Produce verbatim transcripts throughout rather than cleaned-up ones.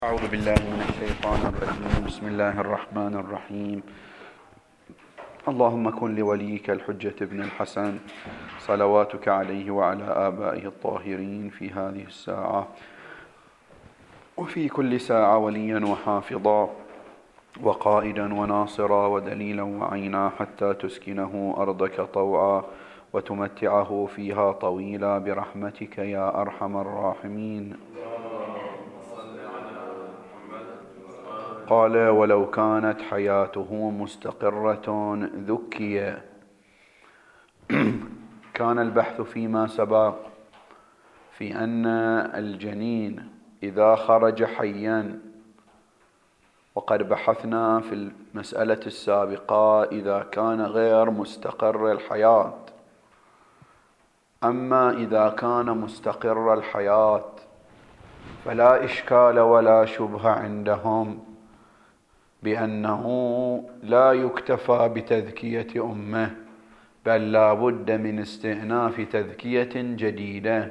أعوذ بالله من الشيطان الرجيم. بسم الله الرحمن الرحيم. اللهم كن لوليك الحجة ابن الحسن صلواتك عليه وعلى آبائه الطاهرين في هذه الساعة وفي كل ساعة وليا وحافظا وقائدا وناصرا ودليلا وعينا حتى تسكنه أرضك طوعا وتمتعه فيها طويلا برحمتك يا أرحم الراحمين. قال ولو كانت حياته مستقرة ذكي. كان البحث فيما سبق في أن الجنين إذا خرج حيا، وقد بحثنا في المسألة السابقة إذا كان غير مستقر الحياة. أما إذا كان مستقر الحياة فلا إشكال ولا شبهة عندهم بأنه لا يكتفى بتذكية أمه، بل لا بد من استئناف تذكية جديدة،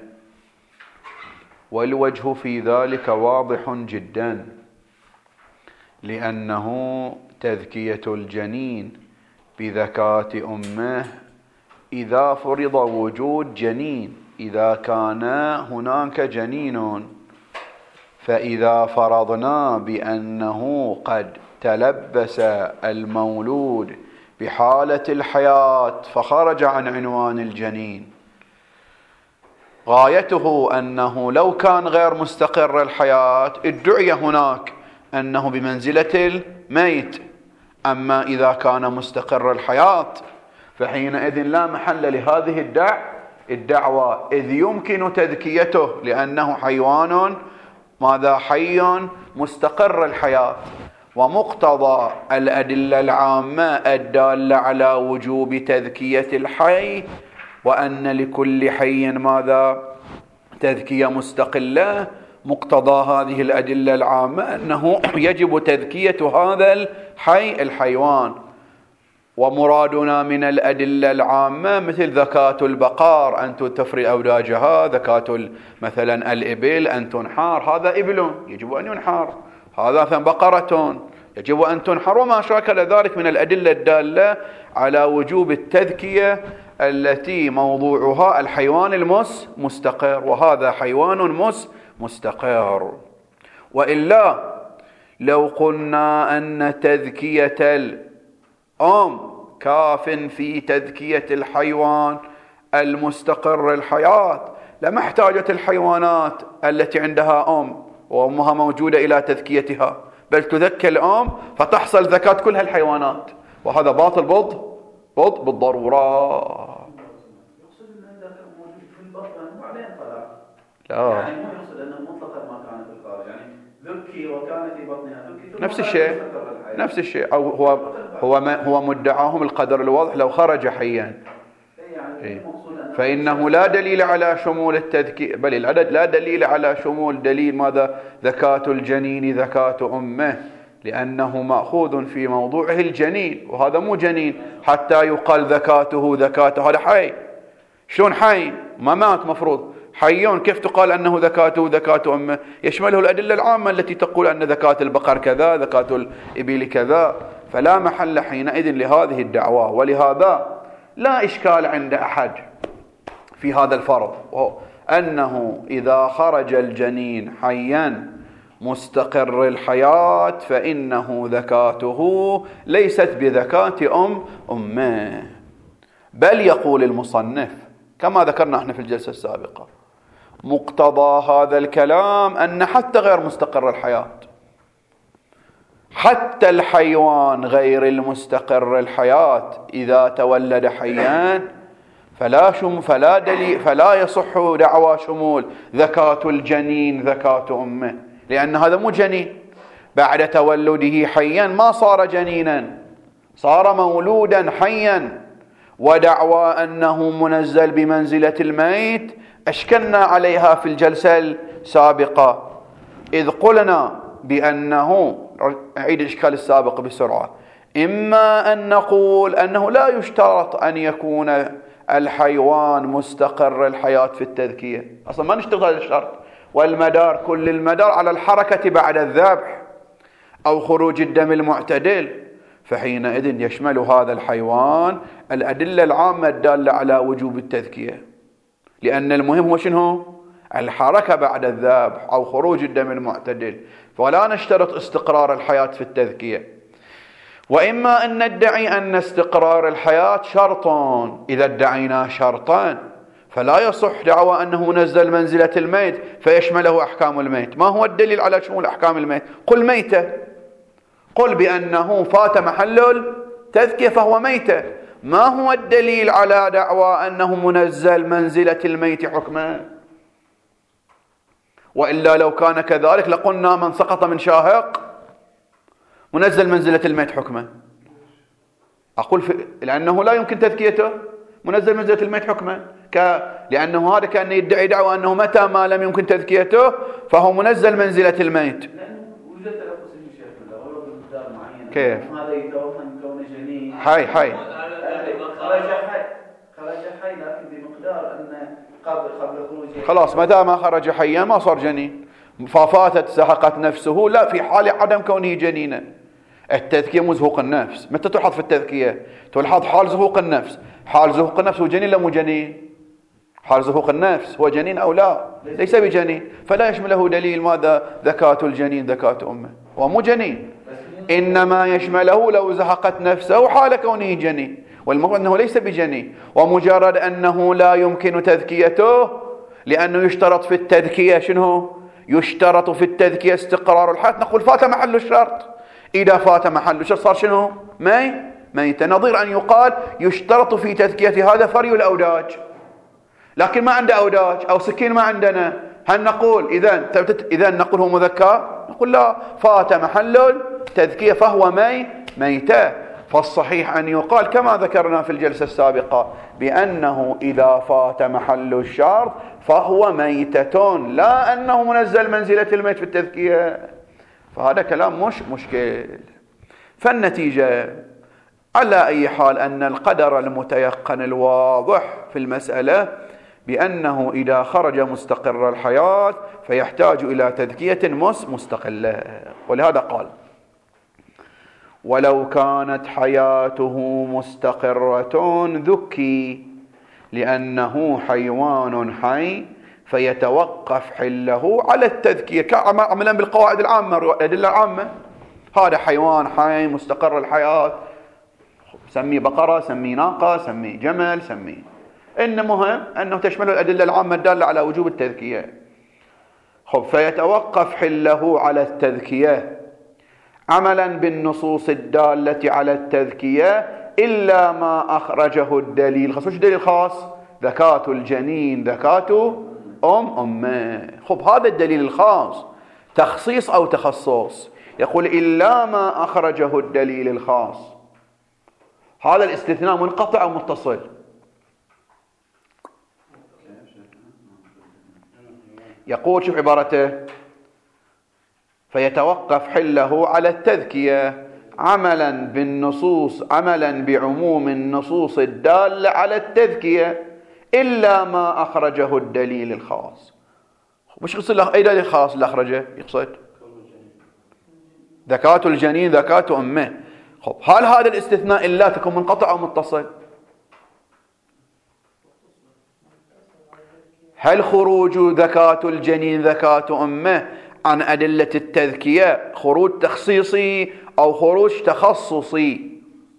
والوجه في ذلك واضح جدا، لأنه تذكية الجنين بذكاة أمه إذا فرض وجود جنين، إذا كان هناك جنين، فإذا فرضنا بأنه قد تلبس المولود بحالة الحياة فخرج عن عنوان الجنين، غايته أنه لو كان غير مستقر الحياة ادعي هناك أنه بمنزلة الميت. أما إذا كان مستقر الحياة فحينئذ لا محل لهذه الدع الدعوة، إذ يمكن تذكيته لأنه حيوان ماذا حي مستقر الحياة. ومقتضى الأدلة العامة الدالة على وجوب تذكية الحي وأن لكل حي ماذا تذكية مستقلة، مقتضى هذه الأدلة العامة أنه يجب تذكية هذا الحي الحيوان. ومرادنا من الأدلة العامة مثل ذكاة البقار أن تفري أوداجها، ذكاة مثلا الإبل أن تنحر، هذا إبل يجب أن ينحر، هذا بقرة يجب أن تنحر، وما شاكل ذلك من الأدلة الدالة على وجوب التذكية التي موضوعها الحيوان المس مستقر، وهذا حيوان مس مستقر. وإلا لو قلنا أن تذكية الأم كاف في تذكية الحيوان المستقر الحياة لما احتاجت الحيوانات التي عندها أم وأمها موجودة إلى تذكيتها، بل تذكى الأم فتحصل ذكاة كل هالحيوانات، وهذا باطل بض بض بالضرورة. يقصد أن ذاك موجود في البطن وبعدين طلع، لا يعني مو يقصد أنه مطلقا ما كان في الخارج، يعني ذكي وكان في بطنها ذكي نفس الشيء نفس الشيء أو هو هو ما هو مدعاهم القدر الواضح لو خرج حيا، يعني فإنه لا دليل على شمول التذكير، بل العدد لا دليل على شمول دليل ماذا ذكاة الجنين ذكاة أمه، لأنه مأخوذ في موضوعه الجنين، وهذا مو جنين حتى يقال ذكاته ذكاته، هذا حي. شلون حي؟ ما مات مفروض حيون، كيف تقال أنه ذكاته ذكاة أمه؟ يشمله الأدلة العامة التي تقول أن ذكاة البقر كذا، ذكاة الإبل كذا، فلا محل حينئذ لهذه الدعوة. ولهذا لا إشكال عند أحد في هذا الفرض، أنه إذا خرج الجنين حيا مستقر الحياة فإنه ذكاته ليست بذكاة أم أمه، بل يقول المصنف كما ذكرنا احنا في الجلسة السابقة مقتضى هذا الكلام أن حتى غير مستقر الحياة، حتى الحيوان غير المستقر الحياة إذا تولد حيا فلا شم فلا دليل فلا يصح دعوى شمول ذكاة الجنين ذكاة أمه، لأن هذا مو جنين، بعد تولده حيا ما صار جنينا، صار مولودا حيا. ودعوى أنه منزل بمنزلة الميت أشكلنا عليها في الجلسة السابقة، إذ قلنا بأنه أعيد الإشكال السابق بسرعة، إما أن نقول أنه لا يشترط أن يكون الحيوان مستقر الحياة في التذكية، أصلا ما نشتغل هذا الشرط، والمدار كل المدار على الحركة بعد الذبح أو خروج الدم المعتدل، فحينئذ يشمل هذا الحيوان الأدلة العامة الدالة على وجوب التذكية، لأن المهم هو شنو؟ الحركة بعد الذبح أو خروج الدم المعتدل، فلا نشترط استقرار الحياة في التذكية. وإما أن ندعي أن استقرار الحياة شرط، إذا ادعينا شرطا فلا يصح دعوى أنه منزل منزلة الميت فيشمله أحكام الميت. ما هو الدليل على شمول أحكام الميت؟ قل ميتة، قل بأنه فات محل التذكية فهو ميتة. ما هو الدليل على دعوى أنه منزل منزلة الميت حكما؟ وإلا لو كان كذلك لقلنا من سقط من شاهق منزل منزلة الميت حكما. أقول في... لأنه لا يمكن تذكيته منزل منزلة الميت حكما، ك... لأنه هذا كان يدعي دعوى أنه متى ما لم يمكن تذكيته فهو منزل منزلة الميت. لأنه وجد تلفظ المشاكل أو بمقدار معين. كيف؟ هذا يتوهم كونه جنين. حي حي. خرج حي خرج حي لكن بمقدار أن قبل قبل خروجه. خلاص ما دام خرج حيا ما صار جنين، ففاتت سحقت نفسه، لا في حال عدم كونه جنينا. التذكية مو زهوق النفس. متى تلحظ في التذكية؟ تلحظ حال زهوق النفس. حال زهوق النفس هو جنين لا مو جنين؟ حال زهوق النفس هو جنين أو لا؟ ليس بجنين، فلا يشمله دليل ماذا ذكاة الجنين ذكاة أمه، هو مو جنين، إنما يشمله لو زهقت نفسه حال كونه جنين، والمفروض أنه ليس بجنين. ومجرد أنه لا يمكن تذكيته لأنه يشترط في التذكية شنو؟ يشترط في التذكية استقرار الحياة، نقول فات محل الشرط. إذا فات محل الشرط صار شنو؟ مي ميت. نظير أن يقال يشترط في تذكية هذا فري الأوداج، لكن ما عنده أوداج أو سكين ما عندنا، هل نقول إذن إذن نقول هو مذكى؟ نقول لا، فات محل التذكية فهو مي ميتة. فالصحيح أن يقال كما ذكرنا في الجلسة السابقة بأنه إذا فات محل الشرط فهو ميتة، لا أنه منزل منزلة الميت في التذكية. فهذا كلام مش مشكل. فالنتيجة على أي حال أن القدر المتيقن الواضح في المسألة بأنه إذا خرج مستقر الحياة فيحتاج إلى تذكية مس مستقلة. ولهذا قال ولو كانت حياته مستقرة ذكي لأنه حيوان حي فيتوقف حله على التذكية كعملا بالقواعد العامة الأدلة العامة. هذا حيوان حي مستقر الحياة، سميه بقرة، سميه ناقة، سميه جمل، سميه، إن مهم أنه تشمل الأدلة العامة الدالة على وجوب التذكية. خب فيتوقف حله على التذكية عملا بالنصوص الدالة على التذكية إلا ما أخرجه الدليل. خاص وش الدليل خاص؟ ذكاة الجنين ذكاة أم أمه. خب هذا الدليل الخاص تخصيص أو تخصص، يقول إلا ما أخرجه الدليل الخاص. هذا الاستثناء منقطع أو متصل؟ يقول شوف عبارته فيتوقف حله على التذكية عملا بالنصوص عملا بعموم النصوص الدالة على التذكية إلا ما أخرجه الدليل الخاص. مش يقصد له أي دليل خاص اللي أخرجه؟ يقصد ذكاة الجنين ذكاة أمه. خب هل هذا الاستثناء إلا تكون منقطع أو متصل؟ هل خروج ذكاة الجنين ذكاة أمه عن أدلة التذكية خروج تخصيصي أو خروج تخصصي؟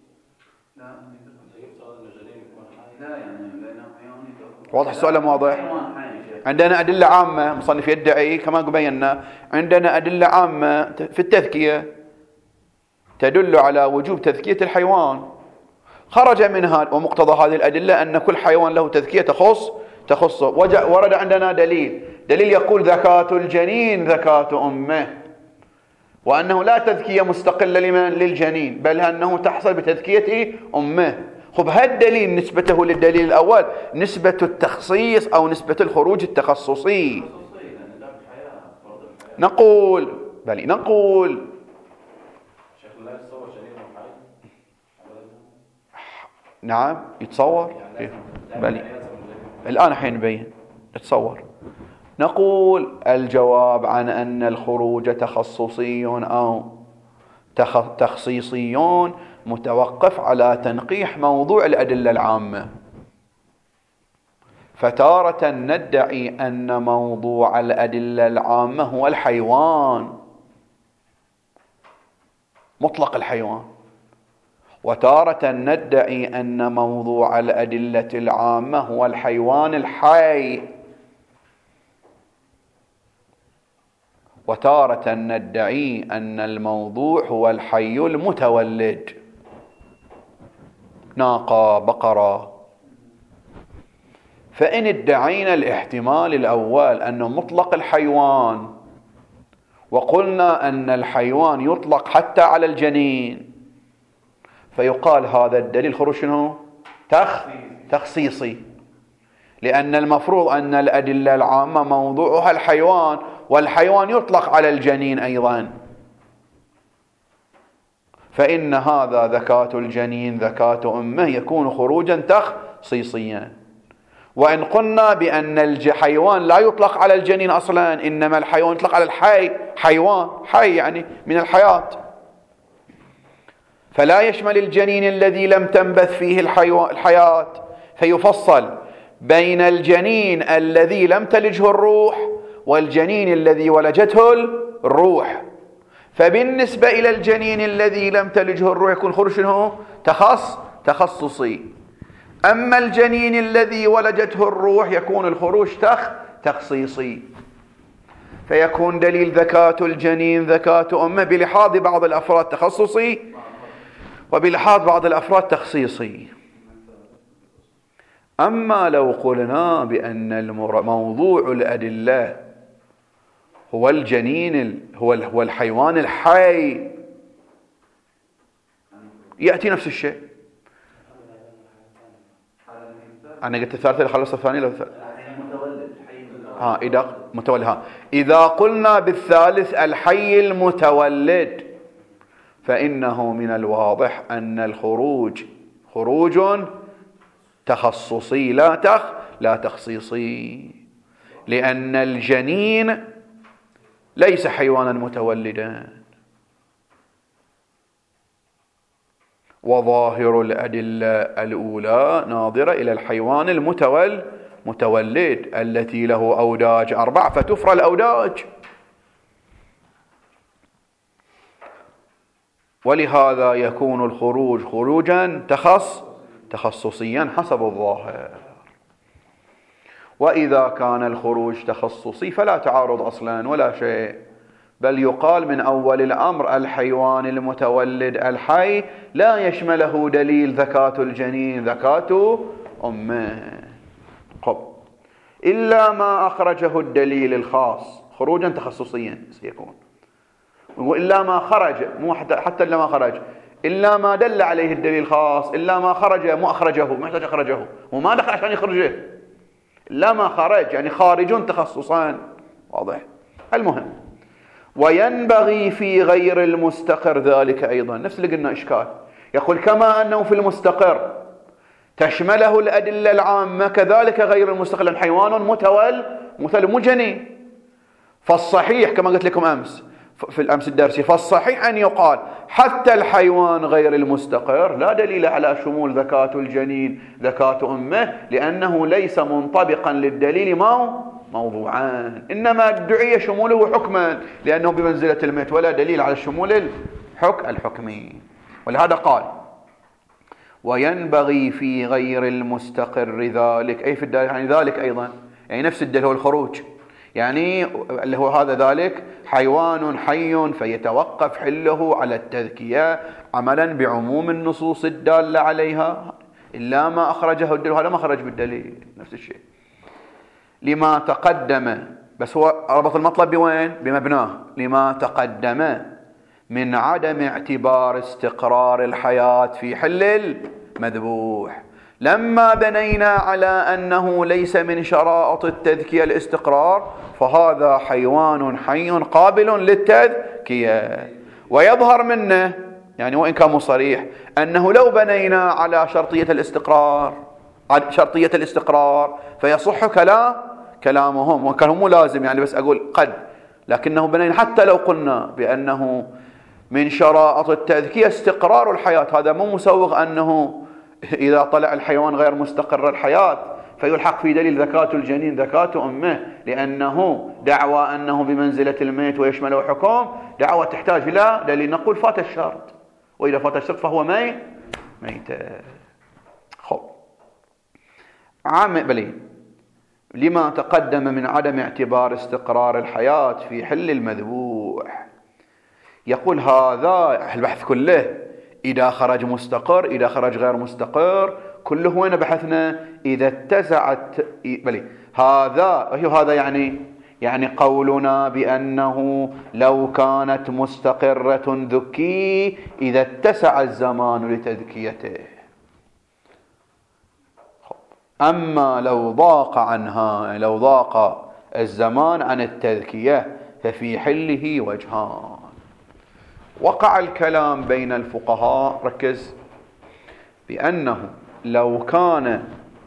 واضح السؤال واضح؟ عندنا أدلة عامة مصنف يدعي كما بينا، عندنا أدلة عامة في التذكية تدل على وجوب تذكية الحيوان، خرج منها ومقتضى هذه الأدلة أن كل حيوان له تذكية تخص تخصه. ورد عندنا دليل دليل يقول ذكاة الجنين ذكاة أمه، وأنه لا تذكية مستقلة لمن للجنين بل أنه تحصل بتذكية أمه. خب هالدليل نسبته للدليل الأول نسبة التخصيص أو نسبة الخروج التخصصي؟ نقول بل نقول نعم يتصور بل الآن حين نبين نتصور نقول الجواب عن أن الخروج تخصصي أو تخصيصي متوقف على تنقيح موضوع الأدلة العامة. فتارة ندعي أن موضوع الأدلة العامة هو الحيوان، مطلق الحيوان، وتارة ندعي أن موضوع الأدلة العامة هو الحيوان الحي، وتارة ندعي أن الموضوع هو الحي المتولد، ناقة، بقرة. فإن ادعينا الاحتمال الأول أنه مطلق الحيوان وقلنا أن الحيوان يطلق حتى على الجنين، فيقال هذا الدليل خروج شنو؟ تخ تخصيصي، لأن المفروض أن الأدلة العامة موضوعها الحيوان، والحيوان يطلق على الجنين أيضا، فإن هذا ذكاة الجنين ذكاة أمه يكون خروجا تخصيصيا. وإن قلنا بأن الحيوان لا يطلق على الجنين أصلا، إنما الحيوان يطلق على الحي، حيوان حي يعني من الحياة، فلا يشمل الجنين الذي لم تنبث فيه الحياة، فيفصل بين الجنين الذي لم تلجه الروح والجنين الذي ولجته الروح. فبالنسبة إلى الجنين الذي لم تلجه الروح يكون خروج شنو؟ تخص تخصصي. أما الجنين الذي ولجته الروح يكون الخروج تخ تخصيصي. فيكون دليل ذكاة الجنين ذكاة أمه بلحاظ بعض الأفراد تخصصي، وبلحاظ بعض الأفراد تخصيصي. أما لو قلنا بأن موضوع الأدلة هو الجنين هو الحيوان الحي، يأتي نفس الشيء. أنا قلت الثالثة خلصت الثانية لو ها إذا متولد ها إذا قلنا بالثالث الحي المتولد، فإنه من الواضح أن الخروج خروج تخصصي لا تخ لا تخصيصي، لأن الجنين ليس حيوانا متولدا. وظاهر الأدلة الأولى ناظرة إلى الحيوان المتول متولد التي له أوداج أربع فتفرى الأوداج، ولهذا يكون الخروج خروجا تخص تخصصيا حسب الظاهر. وإذا كان الخروج تخصصي فلا تعارض أصلا ولا شيء، بل يقال من أول الأمر الحيوان المتولد الحي لا يشمله دليل ذكاة الجنين ذكاة أمه، قب إلا ما أخرجه الدليل الخاص خروجا تخصصيا سيكون، وإلا ما خرج مو حتى حتى إلا ما خرج إلا ما دل عليه الدليل الخاص، إلا ما خرج مو أخرجه، ما يحتاج أخرجه وما دخل عشان يخرجه، إلا ما خرج يعني خارج تخصصان. واضح؟ المهم وينبغي في غير المستقر ذلك أيضا، نفس اللي قلنا إشكال، يقول كما أنه في المستقر تشمله الأدلة العامة كذلك غير المستقر، لأن حيوان متول مثل مجني. فالصحيح كما قلت لكم أمس في الأمس الدرسي، فالصحيح أن يقال حتى الحيوان غير المستقر لا دليل على شمول ذكاة الجنين ذكاة أمه، لأنه ليس منطبقا للدليل ما موضوعان، إنما ادعي شموله حكما لأنه بمنزلة الميت، ولا دليل على الشمول الحك الحكمي. ولهذا قال وينبغي في غير المستقر ذلك، أي في الدليل يعني ذلك أيضا، يعني نفس الدليل هو الخروج، يعني اللي هو هذا ذلك حيوان حي فيتوقف حله على التذكية عملا بعموم النصوص الدالة عليها، إلا ما أخرجه الدليل، هذا ما خرج بالدليل نفس الشيء. لما تقدم، بس هو ربط المطلب بوين؟ بمبناه، لما تقدم من عدم اعتبار استقرار الحياة في حل المذبوح، لما بنينا على أنه ليس من شرائط التذكية الاستقرار، فهذا حيوان حي قابل للتذكية. ويظهر منه يعني وإن كان صريح أنه لو بنينا على شرطية الاستقرار شرطية الاستقرار فيصح كلام كلامهم، وكان مو لازم يعني، بس أقول قد، لكنه بنين حتى لو قلنا بأنه من شرائط التذكية استقرار الحياة، هذا مو مسوغ أنه إذا طلع الحيوان غير مستقر الحياة فيلحق في دليل ذكاة الجنين ذكاة أمه، لأنه دعوى أنه بمنزلة الميت ويشمله حكم دعوى تحتاج إلى دليل، نقول فات الشرط، وإذا فات الشرط فهو ميت ميت. خب عام بلي لما تقدم من عدم اعتبار استقرار الحياة في حل المذبوح، يقول هذا البحث كله إذا خرج مستقر إذا خرج غير مستقر كله وين بحثنا؟ إذا اتسعت بلي هذا هذا يعني يعني قولنا بأنه لو كانت مستقرة ذكي إذا اتسع الزمان لتذكيته. أما لو ضاق عنها لو ضاق الزمان عن التذكية ففي حله وجهان. وقع الكلام بين الفقهاء، ركز، بأنه لو كان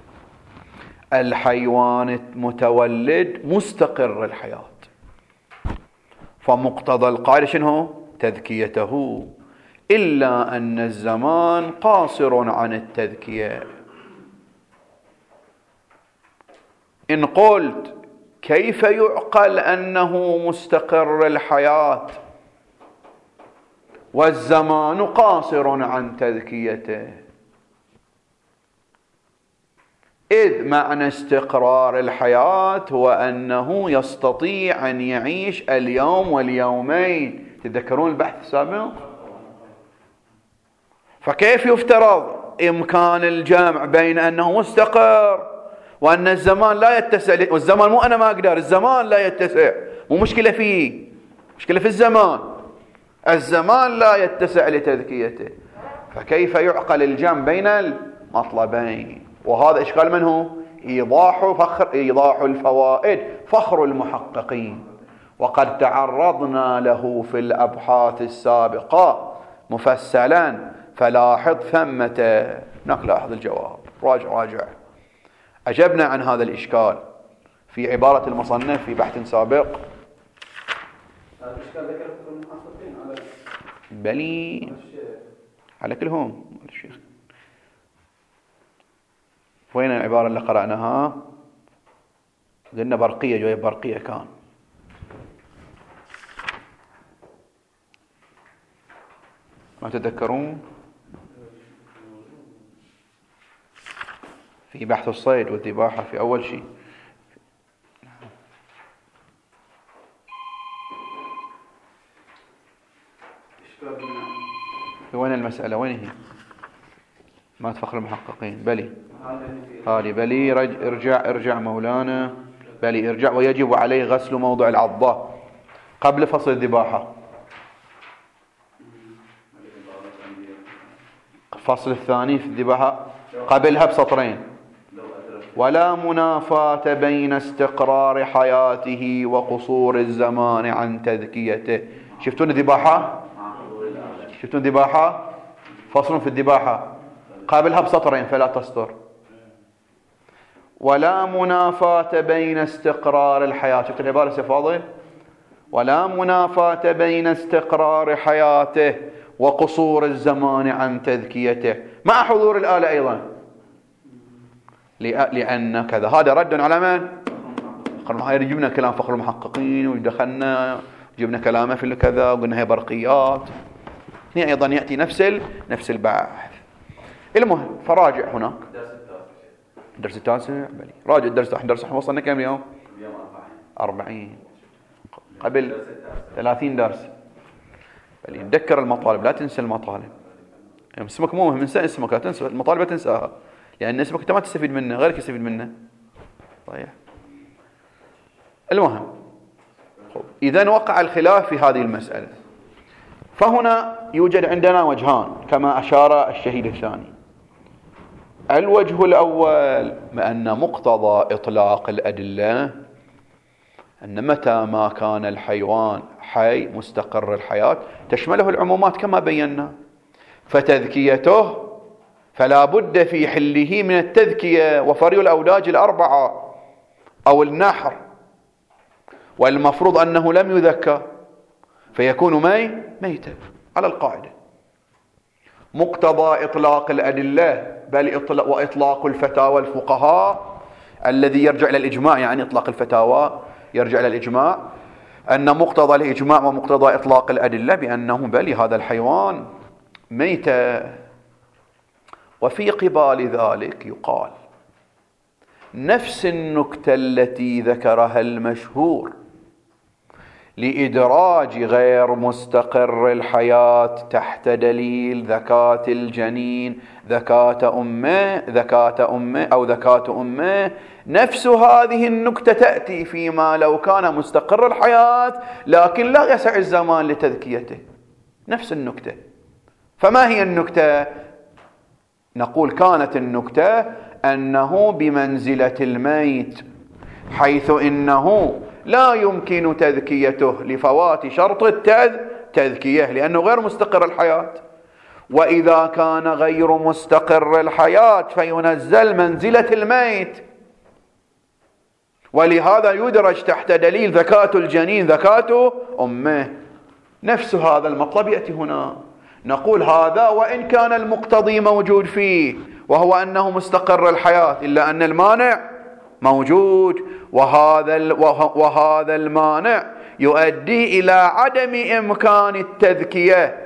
الحيوان متولد مستقر الحياة فمقتضى القاعدة شنو؟ تذكيته، إلا أن الزمان قاصر عن التذكية. إن قلت كيف يعقل أنه مستقر الحياة والزمان قاصر عن تذكيته؟ إذ معنى استقرار الحياة هو أنه يستطيع أن يعيش اليوم واليومين. تذكرون البحث السابق؟ فكيف يفترض إمكان الجمع بين أنه مستقر وأن الزمان لا يتسع؟ والزمان مو أنا ما أقدر، الزمان لا يتسع، مو مشكلة فيه، مشكلة في الزمان، الزمان لا يتسع لتذكيته، فكيف يعقل الجمع بين المطلبين؟ وهذا إشكال من هو؟ إيضاح فخر إيضاح الفوائد فخر المحققين، وقد تعرضنا له في الأبحاث السابقة مفصلا، فلاحظ ثمة هناك لاحظ الجواب، راجع راجع أجبنا عن هذا الإشكال في عبارة المصنف في بحث سابق. هذا الإشكال ذكر فخر المحققين على بلي على كلهم الشيخ. وين العبارة اللي قرأناها؟ قلنا برقية، جوية برقية كان ما تتذكرون؟ في بحث الصيد والذباحة في أول شيء. وين المسألة؟ وين هي؟ ما تفخر المحققين. بلي هذه بلي رج ارجع ارجع مولانا بلي ارجع. ويجب عليه غسل موضع العضة قبل فصل الذباحة. الفصل الثاني في الذباحة قبلها بسطرين. ولا منافاة بين استقرار حياته وقصور الزمان عن تذكيته. شفتون الذباحة؟ شفتون الذباحة؟ فصل في الذباحة قابلها بسطرين فلا تسطر. ولا منافاة بين استقرار الحياة. شفت العبارة يا فاضل؟ ولا منافاة بين استقرار حياته وقصور الزمان عن تذكيته مع حضور الآلة أيضا، لأن كذا. هذا رد على من؟ هاي جبنا كلام فخر المحققين ودخلنا جبنا كلامه في كذا وقلنا هي برقيات. هنا أيضا يأتي نفس نفس البحث. المهم فراجع هناك الدرس التاسع. بلي راجع الدرس الدرس احنا وصلنا كم يوم؟ أربعين قبل ثلاثين درس. بلي تذكر المطالب، لا تنسى المطالب. يعني اسمك مو مهم، انسى اسمك، لا تنسى المطالب، لا تنساها، لأن اسمك أنت ما تستفيد منه، غيرك يستفيد منه. طيب المهم إذن وقع الخلاف في هذه المسألة. فهنا يوجد عندنا وجهان كما أشار الشهيد الثاني. الوجه الأول بأن مقتضى إطلاق الأدلة أن متى ما كان الحيوان حي مستقر الحياة تشمله العمومات كما بينا، فتذكيته فلا بد في حله من التذكية وفري الأوداج الأربعة. أو النحر، والمفروض أنه لم يذكى فيكون مي ميتا على القاعدة. مقتضى إطلاق الأدلة بل إطلاق وإطلاق الفتاوى الفقهاء الذي يرجع إلى الإجماع، يعني إطلاق الفتاوى يرجع إلى الإجماع، أن مقتضى الإجماع ومقتضى إطلاق الأدلة بأنه بل هذا الحيوان ميتا. وفي قبال ذلك يقال نفس النكتة التي ذكرها المشهور لإدراج غير مستقر الحياة تحت دليل ذكاة الجنين ذكاة أمه ذكاة أمه أو ذكاة أمه، نفس هذه النكتة تأتي فيما لو كان مستقر الحياة لكن لا يسع الزمان لتذكيته، نفس النكتة. فما هي النكتة؟ نقول كانت النكتة أنه بمنزلة الميت، حيث إنه لا يمكن تذكيته لفوات شرط التذكية لأنه غير مستقر الحياة، وإذا كان غير مستقر الحياة فينزل منزلة الميت، ولهذا يدرج تحت دليل ذكاة الجنين ذكاة أمه. نفس هذا المطلب يأتي هنا. نقول هذا وإن كان المقتضي موجود فيه وهو أنه مستقر الحياة، إلا أن المانع موجود، وهذا وهذا المانع يؤدي إلى عدم إمكان التذكية.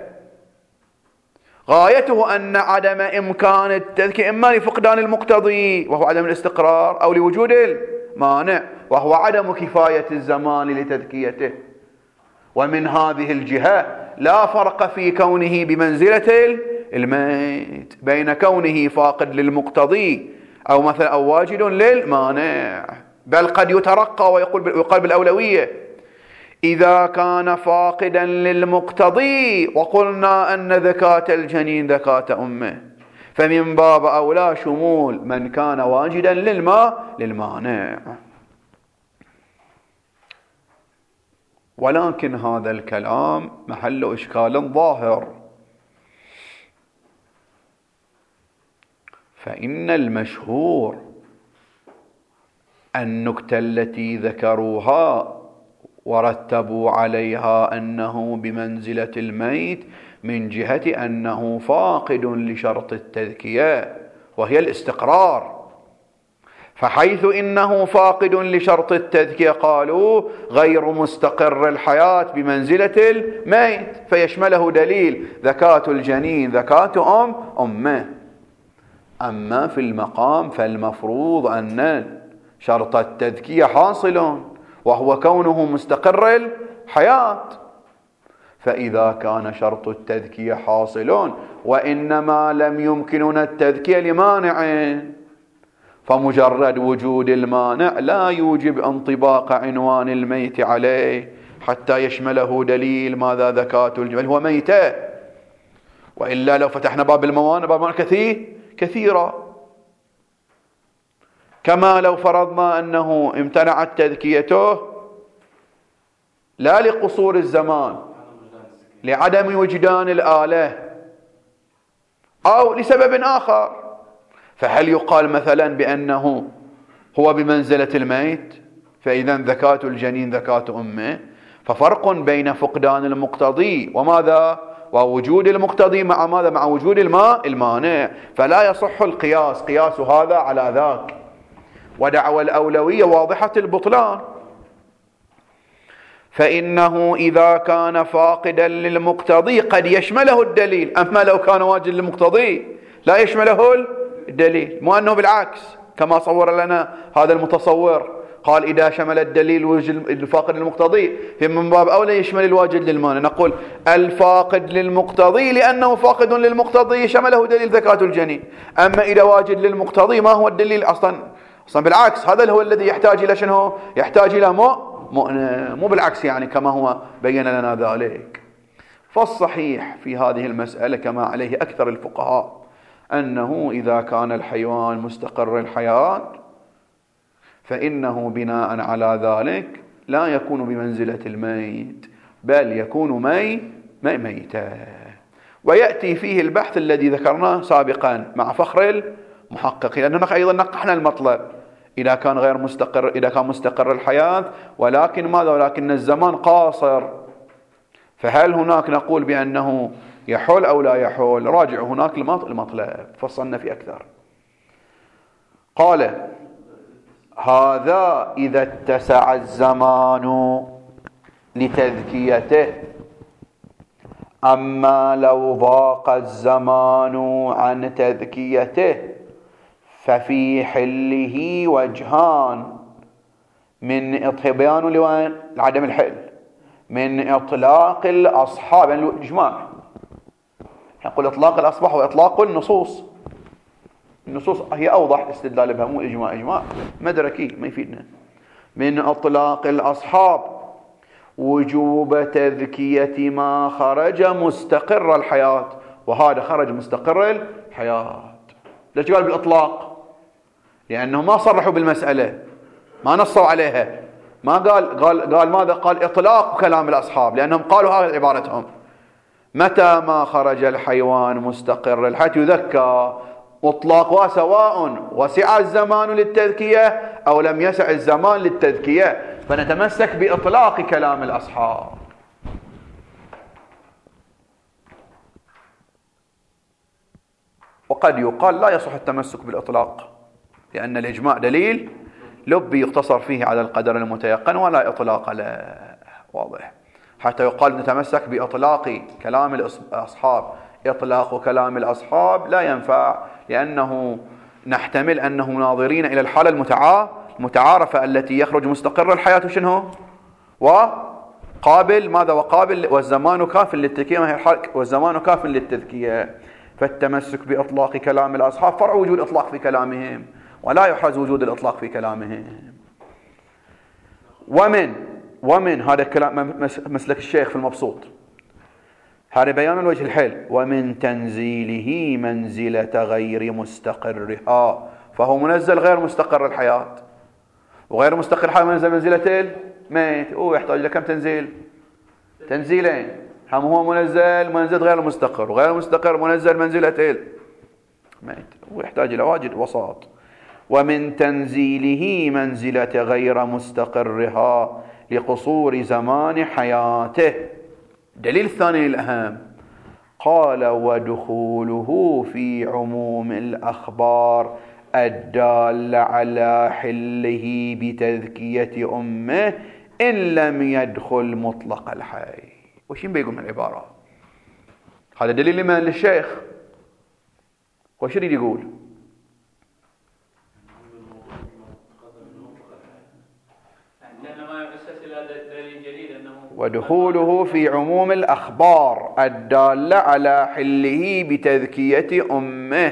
غايته أن عدم إمكان التذكية إما لفقدان المقتضي وهو عدم الاستقرار، أو لوجود المانع وهو عدم كفاية الزمان لتذكيته. ومن هذه الجهة لا فرق في كونه بمنزلة الميت بين كونه فاقد للمقتضي أو مثلا أو واجد للمانع، بل قد يترقى ويقول ويقال بالأولوية إذا كان فاقدا للمقتضي وقلنا أن ذكاة الجنين ذكاة أمه، فمن باب أولى شمول من كان واجدا للما للمانع. ولكن هذا الكلام محل إشكال ظاهر، فإن المشهور النكتة التي ذكروها ورتبوا عليها أنه بمنزلة الميت من جهة أنه فاقد لشرط التذكية وهي الاستقرار، فحيث إنه فاقد لشرط التذكية قالوا غير مستقر الحياة بمنزلة الميت، فيشمله دليل ذكاة الجنين ذكاة أم أمه. أما في المقام فالمفروض أن شرط التذكية حاصل وهو كونه مستقر الحياة، فإذا كان شرط التذكية حاصل وإنما لم يمكننا التذكية لمانع، فمجرد وجود المانع لا يوجب انطباق عنوان الميت عليه حتى يشمله دليل ماذا ذكاة الجنين هو ميتة. وإلا لو فتحنا باب الموانع باب الموانع كثير كثيرة، كما لو فرضنا أنه امتنعت تذكيته لا لقصور الزمان لعدم وجدان الآلة أو لسبب آخر، فهل يقال مثلا بأنه هو بمنزلة الميت فإذا ذكاة الجنين ذكاة أمه؟ ففرق بين فقدان المقتضي وماذا ووجود المقتضي مع ماذا مع وجود الماء المانع، فلا يصح القياس قياس هذا على ذاك، ودعوى الأولوية واضحة البطلان. فإنه إذا كان فاقدا للمقتضي قد يشمله الدليل، أما لو كان واجد للمقتضي لا يشمله الدليل، مو أنه بالعكس كما صور لنا هذا المتصور قال إذا شمل الدليل الفاقد للمقتضي فمن باب أولى يشمل الواجد للمانع. نقول الفاقد للمقتضي لأنه فاقد للمقتضي شمله دليل ذكاة الجنين، أما إذا واجد للمقتضي ما هو الدليل أصلا أصلا بالعكس، هذا هو الذي يحتاج إلى شنو يحتاج إلى مو مو بالعكس يعني كما هو بين لنا ذلك. فالصحيح في هذه المسألة كما عليه أكثر الفقهاء أنه إذا كان الحيوان مستقر الحياة فإنه بناء على ذلك لا يكون بمنزلة الميت بل يكون مي مي ميتا. ويأتي فيه البحث الذي ذكرناه سابقا مع فخر المحققين، لأننا أيضا نقحنا المطلب إذا كان غير مستقر، إذا كان مستقر الحياة، ولكن ماذا؟ ولكن الزمان قاصر. فهل هناك نقول بأنه يحول أو لا يحول؟ راجع هناك المطلب، فصلنا في أكثر. قال: هذا إذا اتسع الزمان لتذكيته، أما لو ضاق الزمان عن تذكيته ففي حله وجهان من بيان لوين؟ لعدم الحل، من إطلاق الأصحاب، يعني الإجماع. نقول إطلاق الأصبح وإطلاق النصوص. النصوص هي أوضح استدلال بها، مو إجماع. إجماع مدركي ما يفيدنا. من إطلاق الأصحاب وجوب تذكية ما خرج مستقر الحياة، وهذا خرج مستقر الحياة. ليش قال بالإطلاق؟ لأنه ما صرحوا بالمسألة، ما نصوا عليها، ما قال قال قال ماذا؟ قال إطلاق كلام الأصحاب، لأنهم قالوا هذه عبارتهم: متى ما خرج الحيوان مستقر الحياة يذكى. إطلاق سواء وسع الزمان للتذكية أو لم يسع الزمان للتذكية، فنتمسك بإطلاق كلام الأصحاب. وقد يقال لا يصح التمسك بالإطلاق، لأن الإجماع دليل لبي يقتصر فيه على القدر المتيقن ولا إطلاق له. واضح؟ حتى يقال نتمسك بإطلاق كلام الأصحاب. إطلاق كلام الأصحاب لا ينفع، لأنه نحتمل أنه ناظرين إلى الحالة المتعارفة التي يخرج مستقر الحياة شنو؟ وقابل ماذا؟ وقابل والزمان كاف للتذكية، ما هي الحال والزمان كاف للتذكية. فالتمسك بإطلاق كلام الأصحاب فرع وجود إطلاق في كلامهم، ولا يحرز وجود الإطلاق في كلامهم. ومن ومن هذا الكلام مسلك الشيخ في المبسوط، هذا بيان الوجه الحل. ومن تنزيله منزلة غير مستقرها، فهو منزل غير مستقر الحياة، وغير مستقر الحياة منزل منزلة الميت. هو يحتاج لكم تنزيل؟ تنزيلين. هم هو منزل منزل غير مستقر، وغير مستقر منزل منزلة الميت، ويحتاج إلى واجد وساط. ومن تنزيله منزلة غير مستقرها لقصور زمان حياته. دليل الثاني الأهم، قال: ودخوله في عموم الأخبار الدالة على حله بتذكية أمه إن لم يدخل مطلق الحي. وش بيقول من العبارة؟ هذا دليل لمن؟ للشيخ. وش يريد يقول؟ ودخوله في عموم الأخبار الدالة على حله بتذكية أمه.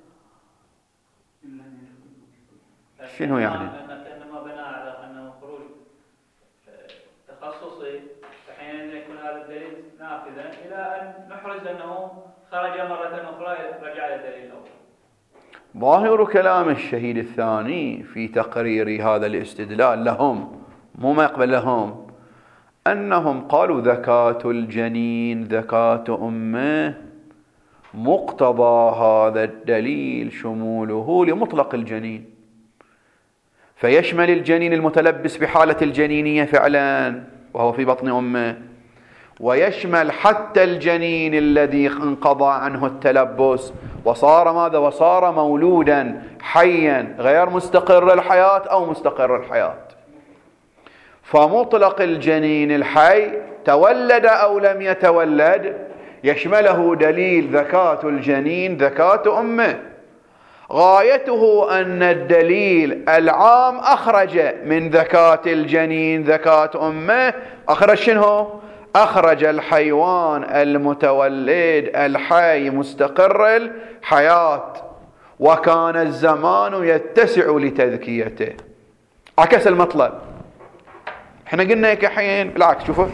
شنو يعني؟ لأنما بناء على أنه خروج تخصصي، فحين يكون هذا الدليل نافذا إلى أن نحرز أنه خرج مرة أخرى رجع إلى الدليل الأول. ظاهر كلام الشهيد الثاني في تقرير هذا الاستدلال لهم، مو ما يقبل لهم، أنهم قالوا ذكاة الجنين ذكاة أمه، مقتضى هذا الدليل شموله لمطلق الجنين، فيشمل الجنين المتلبس بحالة الجنينية فعلا وهو في بطن أمه، ويشمل حتى الجنين الذي انقضى عنه التلبس وصار ماذا؟ وصار مولودا حيا غير مستقر الحياة أو مستقر الحياة. فمطلق الجنين الحي تولد أو لم يتولد يشمله دليل ذكاة الجنين ذكاة أمه. غايته أن الدليل العام أخرج من ذكاة الجنين ذكاة أمه، أخرج شنو؟ أخرج الحيوان المتولد الحي مستقر الحياة، وكان الزمان يتسع لتذكيته. عكس المطلب. احنا قلنا هيك حين بالعكس، شوفوا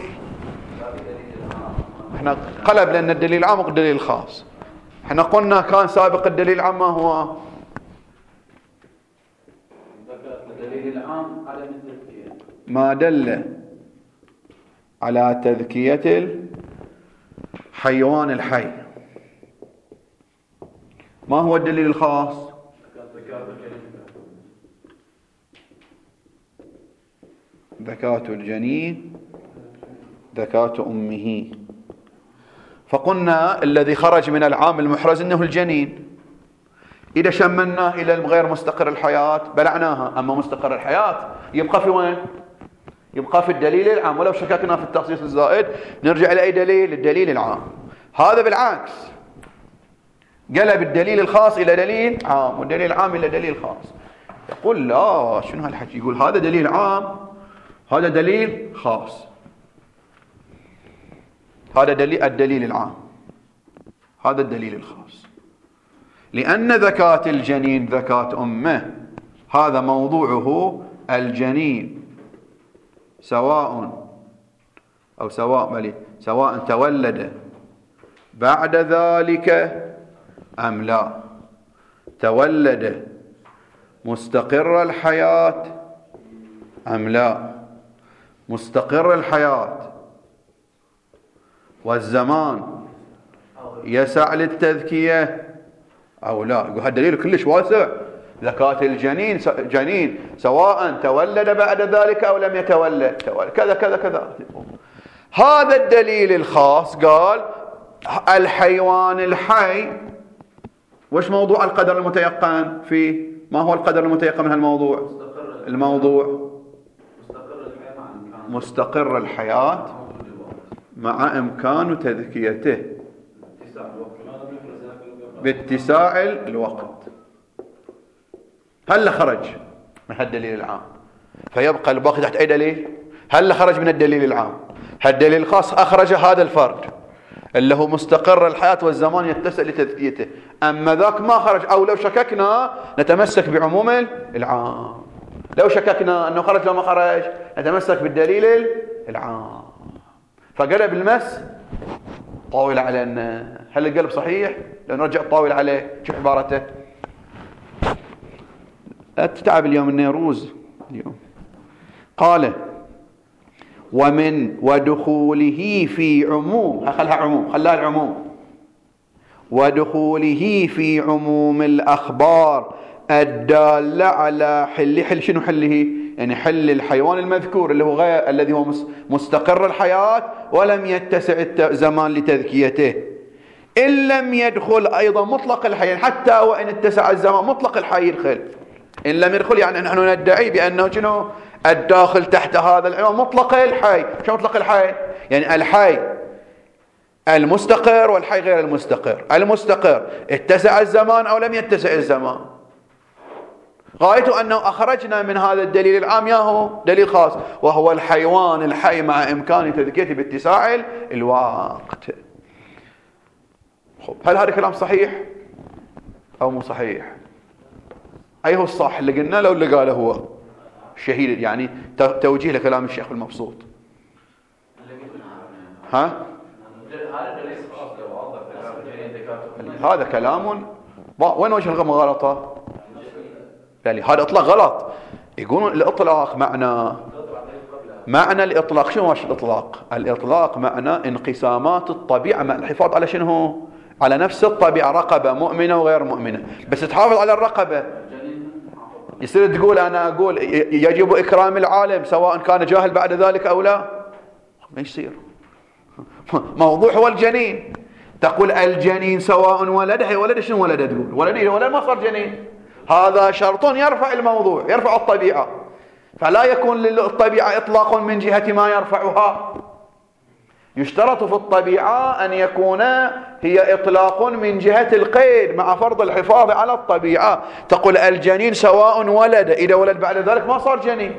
احنا قلب لأن الدليل العام والدليل الخاص. احنا قلنا كان سابق الدليل العام ما هو؟ الدليل العام على التذكية، ما دل على تذكية الحيوان الحي. ما هو الدليل الخاص؟ زكاة الجنين زكاة أمه. فقلنا الذي خرج من العام المحرز إنه الجنين. إذا شملناه إلى غير مستقر الحياة بلعناها، أما مستقر الحياة يبقى في وين؟ يبقى في الدليل العام. ولو شككنا في التخصيص الزائد نرجع إلى أي دليل؟ الدليل العام. هذا بالعكس قلب الدليل الخاص إلى دليل عام والدليل العام إلى دليل خاص. يقول لا، شنو هالحكي؟ يقول هذا دليل عام، هذا دليل خاص. هذا دليل الدليل العام، هذا الدليل الخاص. لأن زكاة الجنين زكاة أمه، هذا موضوعه الجنين سواء أو سواء بلي سواء تولد بعد ذلك أم لا، تولد مستقر الحياة أم لا، مستقر الحياة والزمان يسع للتذكية أو لا. يقول هذا دليل كلش واسع. زكاة الجنين جنين سواء تولد بعد ذلك أو لم يتولد، كذا كذا كذا. هذا الدليل الخاص قال الحيوان الحي. وش موضوع القدر المتيقن فيه؟ ما هو القدر المتيقن من هالموضوع؟ الموضوع مستقر الحياة مع إمكان تذكيته باتساع الوقت. هل خرج من هالدليل العام؟ فيبقى الباقي تحت أي دليل؟ هل خرج من الدليل العام؟ هالدليل الخاص أخرج هذا الفرد اللي هو مستقر الحياة والزمان يتسع لتذكيته، أما ذاك ما خرج. أو لو شككنا نتمسك بعموم العام، لو شككنا أنه خرج لو ما خرج نتمسك بالدليل العام. فقلب المس طاول على أن هل القلب صحيح؟ لو نرجع طاول عليه شوف عبارته. لا تتعب اليوم النيروز اليوم. قال ومن ودخوله في عموم، خلها عموم، خلاها العموم، ودخوله في عموم الأخبار الدالة على حل حل شنو حله؟ يعني حل الحيوان المذكور اللي هو غير الذي هو مستقر الحياة ولم يتسع الزمان لتذكيته، إن لم يدخل أيضا مطلق الحي، يعني حتى وإن اتسع الزمان مطلق الحي يدخل. إن لم يدخل يعني نحن ندعي بأنه شنو الداخل تحت هذا الحيوان مطلق الحي. شو مطلق الحي؟ يعني الحي المستقر والحي غير المستقر. المستقر اتسع الزمان أو لم يتسع الزمان. غايته أنه أخرجنا من هذا الدليل العام ياهو دليل خاص، وهو الحيوان الحي مع إمكان تذكيته باتساع الوقت. هل هذا كلام صحيح أو مو صحيح؟ أي هو الصح اللي قلنا لو اللي قاله هو الشهيد؟ يعني توجيه لكلام الشيخ المبسوط. ها؟ هذا كلام وين وجه المغالطة؟ يعني هذا إطلاق غلط. يقولون الإطلاق معنى معنى الإطلاق شنو هو الإطلاق؟ الإطلاق معنى انقسامات الطبيعة مع الحفاظ على شنو هو؟ على نفس الطبيعة، رقبة مؤمنة وغير مؤمنة، بس تحافظ على الرقبة. يصير تقول أنا أقول يجب إكرام العالم سواء كان جاهل بعد ذلك أو لا، ما يصير. موضوع هو الجنين. تقول الجنين سواء ولد، هي ولد شنو ولد؟ تقول ولد ولد ما صار جنين. هذا شرط يرفع الموضوع، يرفع الطبيعة، فلا يكون للطبيعة إطلاق من جهة ما يرفعها. يشترط في الطبيعة أن يكون هي إطلاق من جهة القيد مع فرض الحفاظ على الطبيعة. تقول الجنين سواء ولد، إذا ولد بعد ذلك ما صار جنين.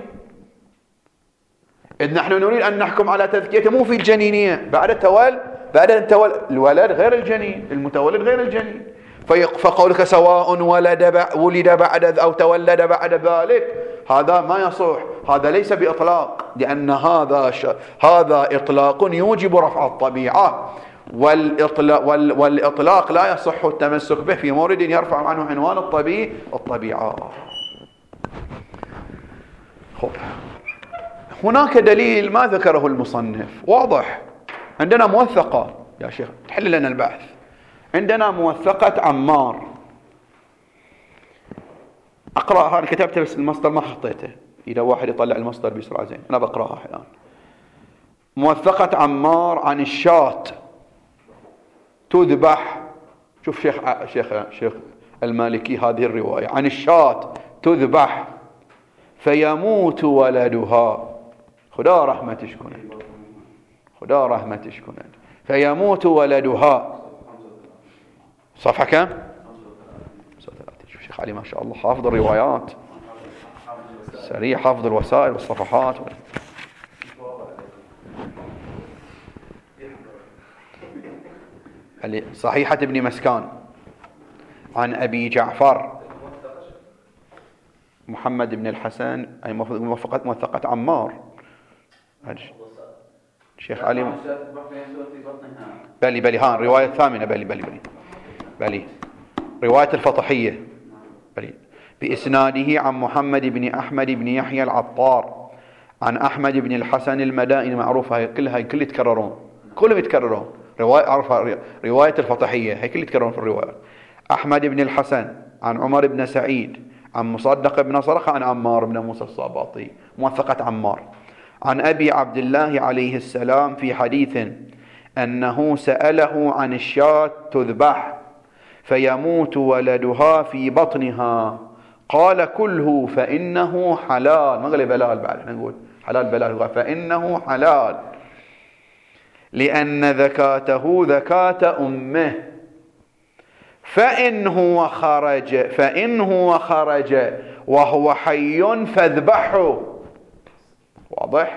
إذ نحن نريد أن نحكم على تذكيته مو في الجنينية، بعد التولد بعد التولد الولد غير الجنين، المتولد غير الجنين. فقولك سواء ولد ولد بعد أو تولد بعد ذلك هذا ما يصح، هذا ليس بإطلاق، لأن هذا ش... هذا إطلاق يوجب رفع الطبيعة، والإطلاق, وال... والإطلاق لا يصح التمسك به في مورد يرفع عنه عنوان الطبيعة الطبيعة. خب. هناك دليل ما ذكره المصنف واضح، عندنا موثقة يا شيخ تحل لنا البحث. عندنا موثقة عمار، أقرأها، أنا كتبتها بس المصدر ما حطيته. إذا واحد يطلع المصدر بسرعة زين، أنا بقرأها الآن. موثقة عمار عن الشاة تذبح. شوف شيخ شيخ شيخ المالكي هذه الرواية عن الشاة تذبح فيموت ولدها. خدا رحمتش كنت، خدا رحمتش كنت. فيموت ولدها. صفحة كم؟ شوف شيخ علي ما شاء الله حافظ الروايات، سريع حافظ الوسائل والصفحات. صحيحة ابن مسكان عن أبي جعفر محمد بن الحسن، أي موثقة موثقة عمار. الشيخ علي بلي بلي ها الرواية الثامنة بلي بلي بلي بلي رواية الفطحية بلي بإسناده عن محمد بن أحمد بن يحيى العطار عن أحمد بن الحسن المدائني. معروفة هي كلها، هي كل يتكررون، كلهم يتكررون. رواية عرفها رواية الفطحية هي كل يتكررون في الرواية. أحمد بن الحسن عن عمر بن سعيد عن مصدق بن صرخة عن عمار بن موسى الصاباطي. موثقة عمار عن أبي عبد الله عليه السلام في حديث أنه سأله عن الشاة تذبح فيموت ولدها في بطنها قال كله فإنه حلال. ما قال بلال بعد، احنا نقول حلال بلال، فإنه حلال لأن ذكاته ذكاة أمه فإن هو خرج فإن هو خرج وهو حي فاذبحه. واضح؟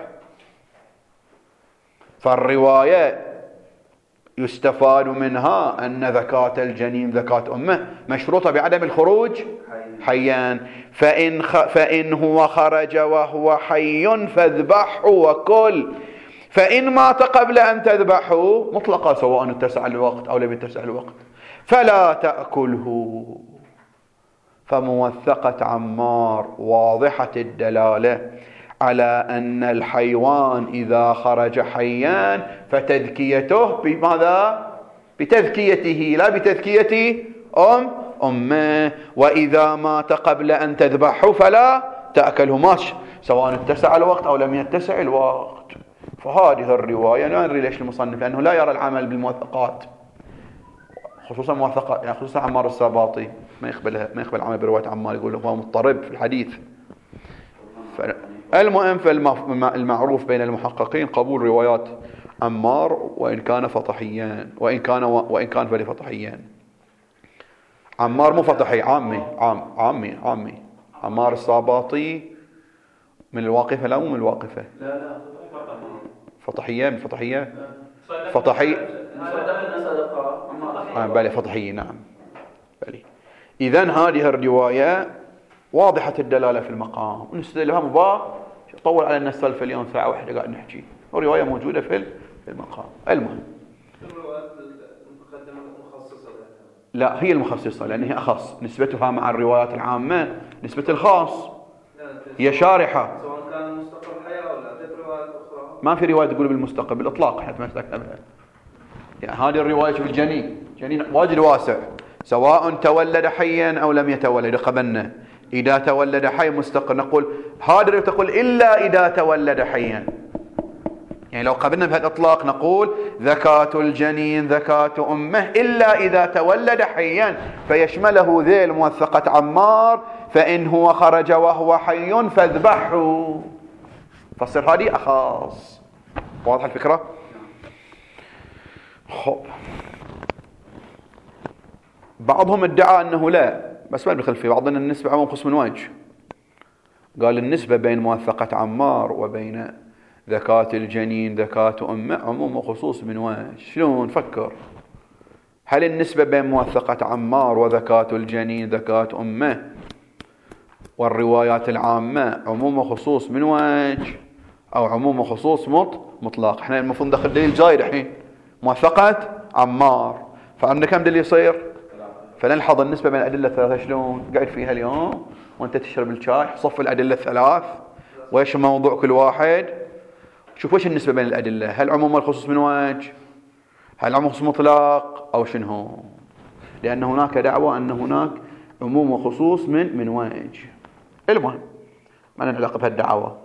فالرواية يستفاد منها أن ذكاة الجنين ذكاة أمه مشروطة بعدم الخروج حيان. فإن, خ... فإن هو خرج وهو حي فاذبحه وكل. فإن مات قبل أن تذبحه مطلقا سواء اتسع الوقت أو لم يتسع الوقت فلا تأكله. فموثقة عمار واضحة الدلالة على أن الحيوان إذا خرج حيان فتذكيته بماذا؟ بتذكيته لا بتذكية أم أمه. وإذا مات قبل أن تذبحه فلا تأكله ماش سواء اتسع الوقت أو لم يتسع الوقت. فهذه الرواية لا ندري ليش المصنف لأنه لا يرى العمل بالموثقات، خصوصا موثقات يعني خصوصا عمار الصاباطي ما يقبلها، ما يقبل العمل برواية عمار، يقول هو مضطرب في الحديث. المهم فالمعروف بين المحققين قبول روايات عمار وإن كان فطحيان وإن كان وإن كان فلي فطحيان. عمار مو فطحي، عامي عام عامي عامي عمار الصاباطي من الواقفة لا مو من الواقفة، لا لا فطحية من فطحية فطحي آه بالي فطحية نعم بالي. إذن هذه الرواية واضحة الدلالة في المقام ونستدلها مباه طول على النسلف اليوم ساعة واحدة قاعد نحكي، ورواية موجودة في المقام. المهم لا هي المخصصة لأن هي أخص، نسبتها مع الروايات العامة نسبة الخاص، هي شارحة سواء كان مستقر الحياة ولا في روايات أخرى. ما في رواية تقول بالمستقر بالإطلاق احنا تمسكنا بها. يعني هذه الرواية في الجنين جنين واجد واسع سواء تولد حيا أو لم يتولد. قبلنا إذا تولد حي مستقر نقول هذا تقول إلا إذا تولد حيا، يعني لو قبلنا بهذا الإطلاق نقول ذكاة الجنين ذكاة أمه إلا إذا تولد حيا، فيشمله ذيل موثقة عمار فإن هو خرج وهو حي فاذبحه، فصير هذه أخاص. واضح الفكرة؟ خب بعضهم ادعى أنه لا، بس ما ندخل فيه، بعضنا النسبة عموم قسم من وجه، قال النسبة بين موثقة عمار وبين ذكاة الجنين ذكاة أمه عموم وخصوص من وجه. شلون فكر؟ هل النسبة بين موثقة عمار وذكاة الجنين ذكاة أمه والروايات العامة عموم وخصوص من وجه أو عموم وخصوص مطلق؟ احنا المفروض ندخل دليل جاي الحين موثقة عمار، فعندنا كم دليل يصير؟ فنلحظ النسبة بين الأدلة الثلاثة. شلون قاعد فيها اليوم وانت تشرب الشاي صف الأدلة الثلاث وإيش موضوع كل واحد، شوف وش النسبة بين الأدلة، هل عموم والخصوص من وجه، هل عموم وخصوص مطلق أو شنو؟ لأن هناك دعوة أن هناك عموم وخصوص من من وجه. المهم ما لنا علاقة بهالدعوة.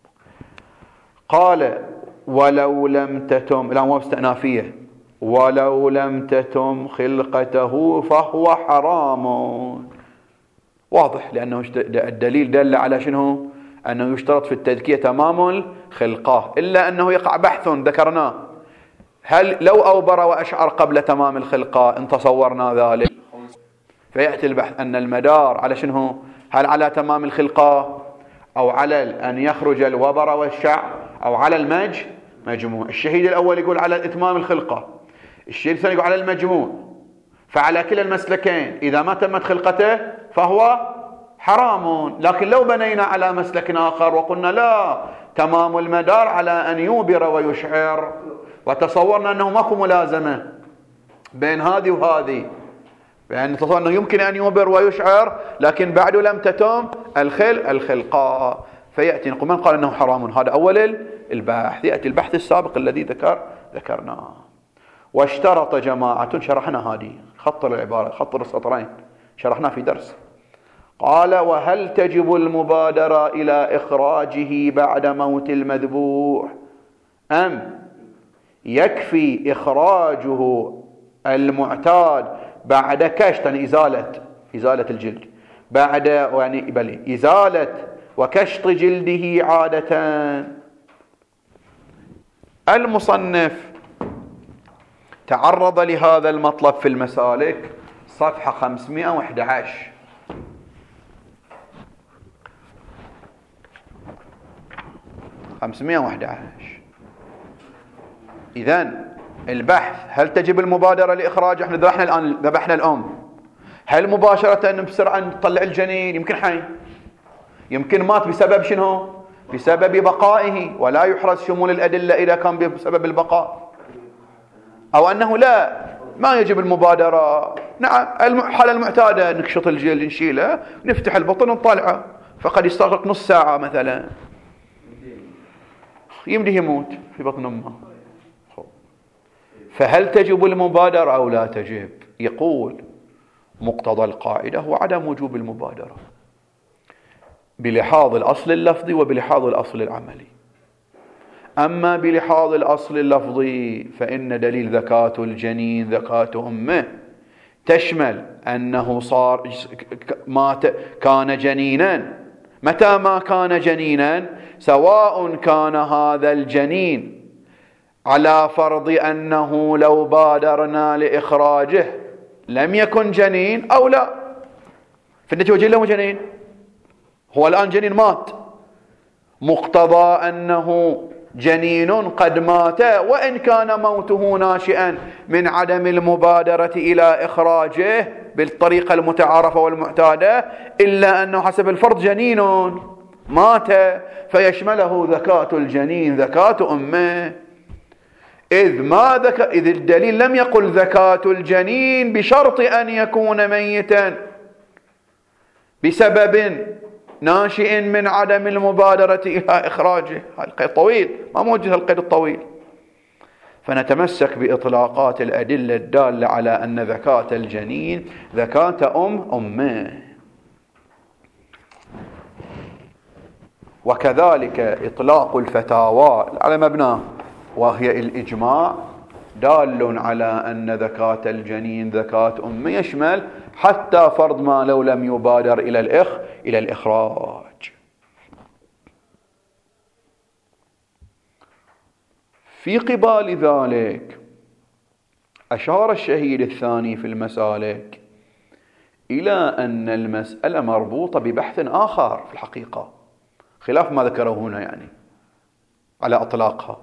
قال ولو لم تتم، لا مو استئنافية، ولو لم تتم خلقته فهو حرام. واضح، لأنه الدليل دل على شنو؟ أنه يشترط في التذكية تمام الخلقة، إلا أنه يقع بحث ذكرناه، هل لو أوبر وأشعر قبل تمام الخلقة إن تصورنا ذلك، فيأتي البحث أن المدار على شنو؟ هل على تمام الخلقة أو على أن يخرج الوبر والشعر أو على المج مجموع. الشهيد الأول يقول على إتمام الخلقة، الشهيد الثاني يقول على المجموع. فعلى كلا المسلكين إذا ما تمت خلقته فهو حرام. لكن لو بنينا على مسلك آخر وقلنا لا، تمام المدار على أن يوبر ويشعر، وتصورنا أنه ماكو ملازمة بين هذه وهذه، يعني تصور أنه يمكن أن يوبر ويشعر لكن بعد لم تتم الخل الخلقة، فيأتي نقول من قال أنه حرام؟ هذا أول البحث. يأتي البحث السابق الذي ذكر ذكرناه. واشترط جماعة، شرحنا هذه، خطر العبارة، خطر السطرين، شرحنا في درس. قال وهل تجب المبادرة إلى إخراجه بعد موت المذبوح أم يكفي إخراجه المعتاد بعد كشط، يعني إزالة إزالة الجلد، بعد يعني بل إزالة وكشط جلده عادة؟ المصنف تعرض لهذا المطلب في المسالك صفحة خمسمائة وأحد عشر. خمسمائة وأحد عشر. إذن البحث هل تجب المبادرة لإخراج؟ احنا ذبحنا الآن، ذبحنا الأم، هل مباشرة بسرعة نطلع الجنين؟ يمكن حي، يمكن مات بسبب شنو؟ بسبب بقائه، ولا يحرز شمول الأدلة إذا كان بسبب البقاء، أو أنه لا ما يجب المبادرة. نعم، الحالة المعتادة نكشط الجلد، نشيله، نفتح البطن ونطلعه، فقد يستغرق نص ساعة مثلا، يمدي يموت في بطن أمه. فهل تجب المبادرة أو لا تجب؟ يقول مقتضى القاعدة هو عدم وجوب المبادرة بلحاظ الأصل اللفظي وبلحاظ الأصل العملي. أما بلحاظ الأصل اللفظي فإن دليل ذكاة الجنين ذكاة أمه تشمل أنه صار مات كان جنينا، متى ما كان جنينا، سواء كان هذا الجنين على فرض أنه لو بادرنا لإخراجه لم يكن جنين أو لا، في النتيجة له جنين، هو الآن جنين مات، مقتضى أنه جنين قد مات وإن كان موته ناشئا من عدم المبادرة إلى إخراجه بالطريقة المتعارفة والمعتادة، إلا أنه حسب الفرض جنين مات، فيشمله ذكاة الجنين ذكاة أمه. إذ ما ذك... إذ الدليل لم يقل ذكاة الجنين بشرط أن يكون ميتا بسبب ناشئ من عدم المبادرة إلى إخراجه. القيد طويل، ما موجود القيد الطويل. فنتمسك بإطلاقات الأدلة الدالة على أن ذكاة الجنين ذكاة أم أمه. وكذلك إطلاق الفتاوى على مبناه وهي الإجماع دال على أن ذكاة الجنين ذكاة أمه يشمل حتى فرض ما لو لم يبادر إلى الإخ إلى الإخراج. في قبال ذلك أشار الشهيد الثاني في المسالك إلى أن المسألة مربوطة ببحث آخر في الحقيقة، خلاف ما ذكره هنا يعني على أطلاقها.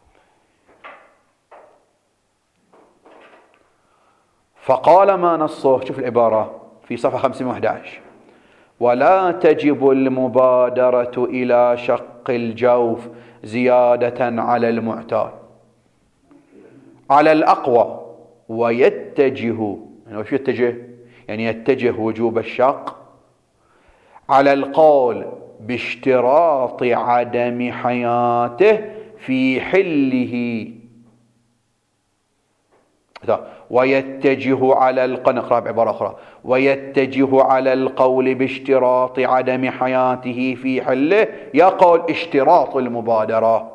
فقال ما نصه، شوف العبارة في صفحة خمسمائة وأحد عشر: ولا تجب المبادرة إلى شق الجوف زيادة على المعتاد على الأقوى، ويتجه، يعني وش يتجه؟ يعني يتجه وجوب الشق على القول باشتراط عدم حياته في حله. ويتجه على القول، نقرأ بعبارة أخرى، ويتجه على القول باشتراط عدم حياته في حله، يقول اشتراط المبادرة.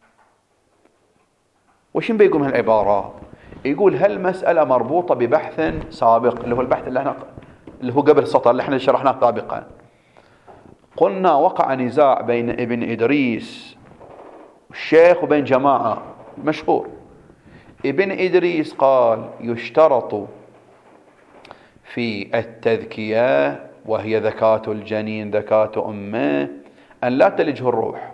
وشن بيقول من العبارة؟ يقول هالمسألة مربوطة ببحث سابق، اللي هو البحث اللي, احنا اللي هو قبل السطر اللي احنا شرحناه سابقا. قلنا وقع نزاع بين ابن إدريس والشيخ وبين جماعة مشهور. ابن إدريس قال يشترط في التذكية، وهي ذكاة الجنين ذكاة أمه، أن لا تلجه الروح.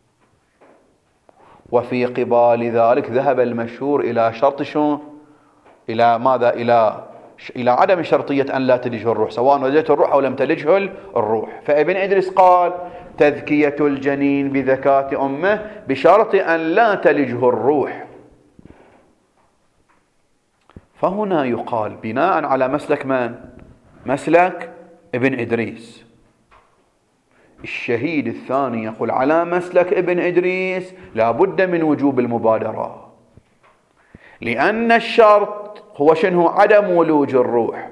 وفي قبال ذلك ذهب المشهور إلى شرط شو؟ إلى ماذا؟ إلى إلى عدم شرطية أن لا تلجه الروح، سواء وجدت الروح أو لم تلجه الروح. فابن إدريس قال تذكية الجنين بذكاة أمه بشرط أن لا تلجه الروح. فهنا يقال بناء على مسلك من؟ مسلك ابن إدريس. الشهيد الثاني يقول على مسلك ابن إدريس لا بد من وجوب المبادرة، لأن الشرط هو شنو؟ عدم ولوج الروح،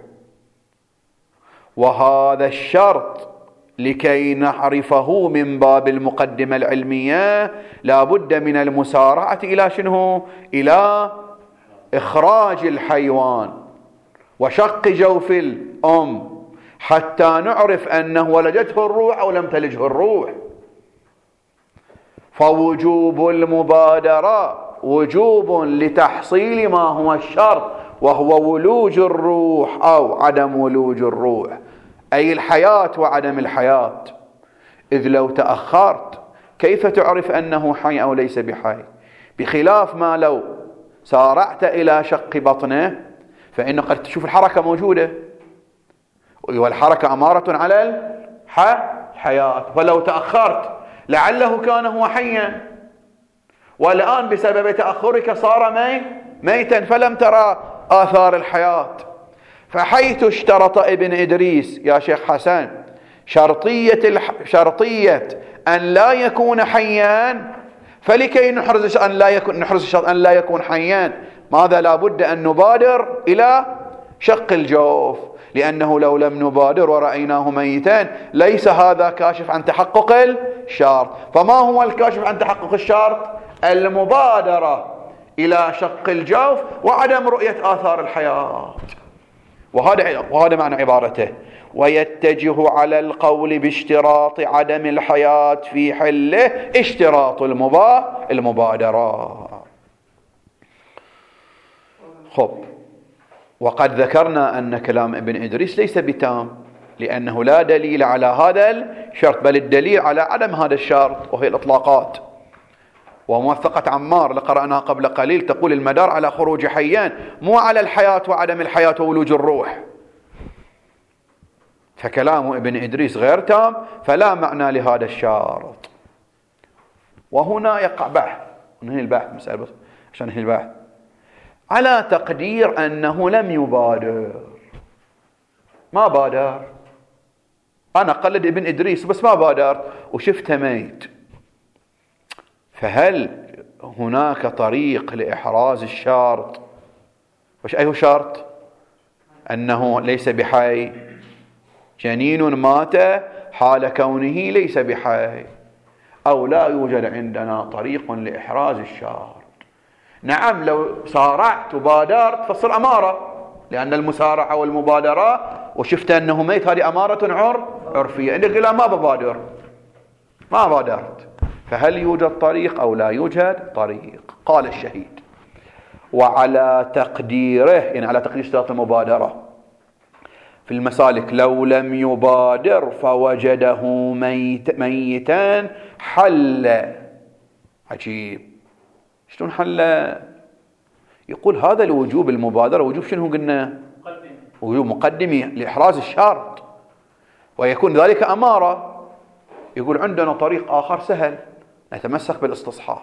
وهذا الشرط لكي نعرفه من باب المقدمة العلمية لا بد من المسارعة إلى شنو؟ إلى إخراج الحيوان وشق جوف الأم حتى نعرف أنه ولجته الروح أو لم تلجه الروح. فوجوب المبادرة وجوب لتحصيل ما هو الشرط، وهو ولوج الروح أو عدم ولوج الروح، أي الحياة وعدم الحياة. إذ لو تأخرت كيف تعرف أنه حي أو ليس بحي؟ بخلاف ما لو سارعت إلى شق بطنه، فإنه قد تشوف الحركة موجودة، والحركة أمارة على الحياة. ولو تأخرت لعله كان هو حيا، والآن بسبب تأخرك صار مي ميتا فلم ترى آثار الحياة. فحيث اشترط ابن إدريس يا شيخ حسن شرطية, الح... شرطية أن لا يكون حيا، فلكي نحرز أن لا يكون نحرز أن لا يكون حيا ماذا؟ لا بد أن نبادر إلى شق الجوف، لأنه لو لم نبادر ورأيناه ميتا ليس هذا كاشف عن تحقق الشرط. فما هو الكاشف عن تحقق الشرط؟ المبادرة إلى شق الجوف وعدم رؤية آثار الحياة. وهذا وهذا معنى عبارته ويتجه على القول باشتراط عدم الحياة في حله اشتراط المبا المبادرة. خب، وقد ذكرنا أن كلام ابن إدريس ليس بتام، لأنه لا دليل على هذا الشرط، بل الدليل على عدم هذا الشرط، وهي الإطلاقات. وموثقة عمار لقرأناها قبل قليل تقول المدار على خروج حيان، مو على الحياة وعدم الحياة وولوج الروح. فكلام ابن إدريس غير تام، فلا معنى لهذا الشرط. وهنا يقع بحث، ننهي البحث مسألة بس عشان ننهي البحث، على تقدير أنه لم يبادر، ما بادر، أنا قلد ابن إدريس بس ما بادر وشفته ميت، فهل هناك طريق لإحراز الشرط؟ وش أيه شرط؟ أنه ليس بحي، جنين مات حال كونه ليس بحي، أو لا يوجد عندنا طريق لإحراز الشرط. نعم لو سارعت وبادرت فصل أمارة، لأن المسارعة والمبادرة وشفت أنه ميت هذه أمارة عرفية، عندك لا ما ببادر، ما بادرت، فهل يوجد طريق أو لا يوجد طريق؟ قال الشهيد وعلى تقديره، يعني على تقدير اشتراط المبادرة في المسالك، لو لم يبادر فوجده ميت ميتان حل. عجيب، شلون حل؟ يقول هذا الوجوب المبادرة وجوب شنو قلنا؟ وجوب مقدمي لإحراز الشرط، ويكون ذلك أمارة. يقول عندنا طريق آخر سهل، نتمسك بالاستصحاب،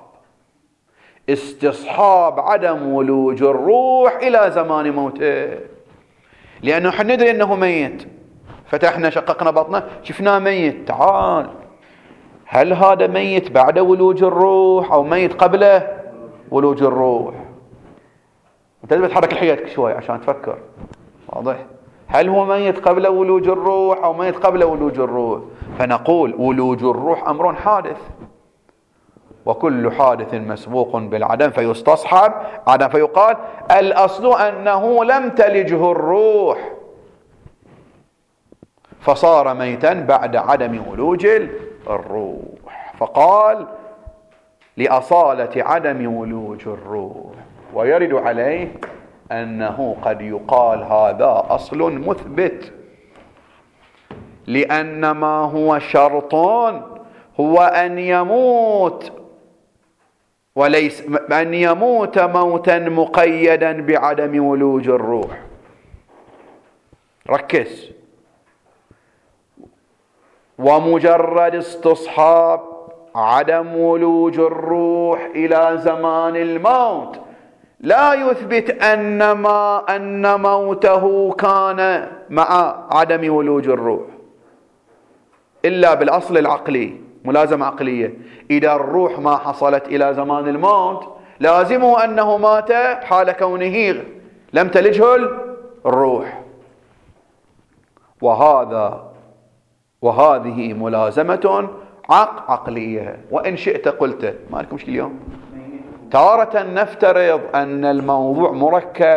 استصحاب عدم ولوج الروح إلى زمان موته، لأنه احنا ندري أنه ميت، فتحنا شققنا بطنه شفناه ميت، تعال هل هذا ميت بعد ولوج الروح أو ميت قبله ولوج الروح؟ انت لازم تحرك لحيتك شوي عشان تفكر. واضح؟ هل هو ميت قبل ولوج الروح أو ميت قبل ولوج الروح؟ فنقول ولوج الروح أمر حادث، وكل حادث مسبوق بالعدم فيستصحب عدم، فيقال الأصل أنه لم تلجه الروح فصار ميتا بعد عدم ولوج الروح. فقال لأصالة عدم ولوج الروح، ويرد عليه أنه قد يقال هذا أصل مثبت، لأن ما هو شرط هو أن يموت، وليس أن يموت موتا مقيدا بعدم ولوج الروح. ركز. ومجرد استصحاب عدم ولوج الروح إلى زمان الموت لا يثبت أن ما أن موته كان مع عدم ولوج الروح، إلا بالأصل العقلي، ملازمة عقلية. إذا الروح ما حصلت إلى زمان الموت لازمه أنه مات حال كونه لم تلجه الروح. وهذا وهذه ملازمة عق عقلية. وإن شئت قلت ما لكم مشكلة اليوم. تارة نفترض أن الموضوع مركب،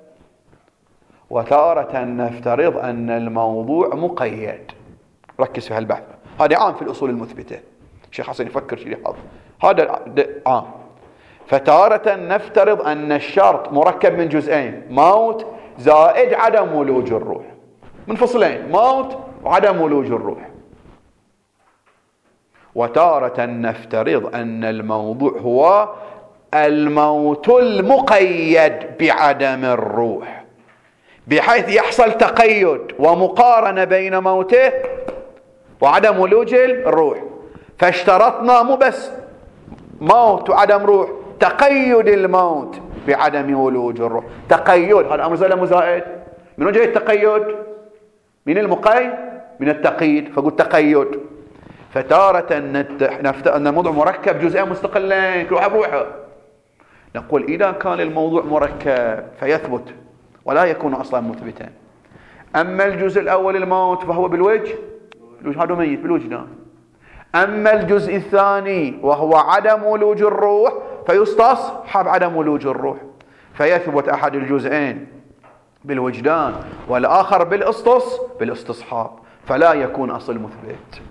وتارة نفترض أن الموضوع مقيد. ركز في هالبحث، هذا عام في الأصول المثبتة. الشيخ حسن يفكر شيء هذا هذا عام. فتارة نفترض أن الشرط مركب من جزئين، موت زائد عدم ولوج الروح، منفصلين، موت وعدم ولوج الروح. وتارة نفترض أن الموضوع هو الموت المقيد بعدم الروح، بحيث يحصل تقيد ومقارنة بين موته وعدم ولوج الروح. فاشترطنا مو بس موت وعدم روح، تقيد الموت بعدم ولوج الروح. تقيد هذا أمر زائد مزائد. من وجه التقيد؟ من المقيد؟ من التقييد. فقلت تقيد. فتارة نفترض أن الموضوع مركب جزئين مستقلين كل واحد بروحه، نقول إذا كان الموضوع مركب فيثبت ولا يكون أصلا مثبتا. أما الجزء الأول الموت فهو بالوجه، هذا ميت بالوجدان. أما الجزء الثاني وهو عدم ولوج الروح فيستصحب عدم ولوج الروح، فيثبت أحد الجزئين بالوجدان والآخر بالاستص بالاستصحاب، فلا يكون أصل مثبت.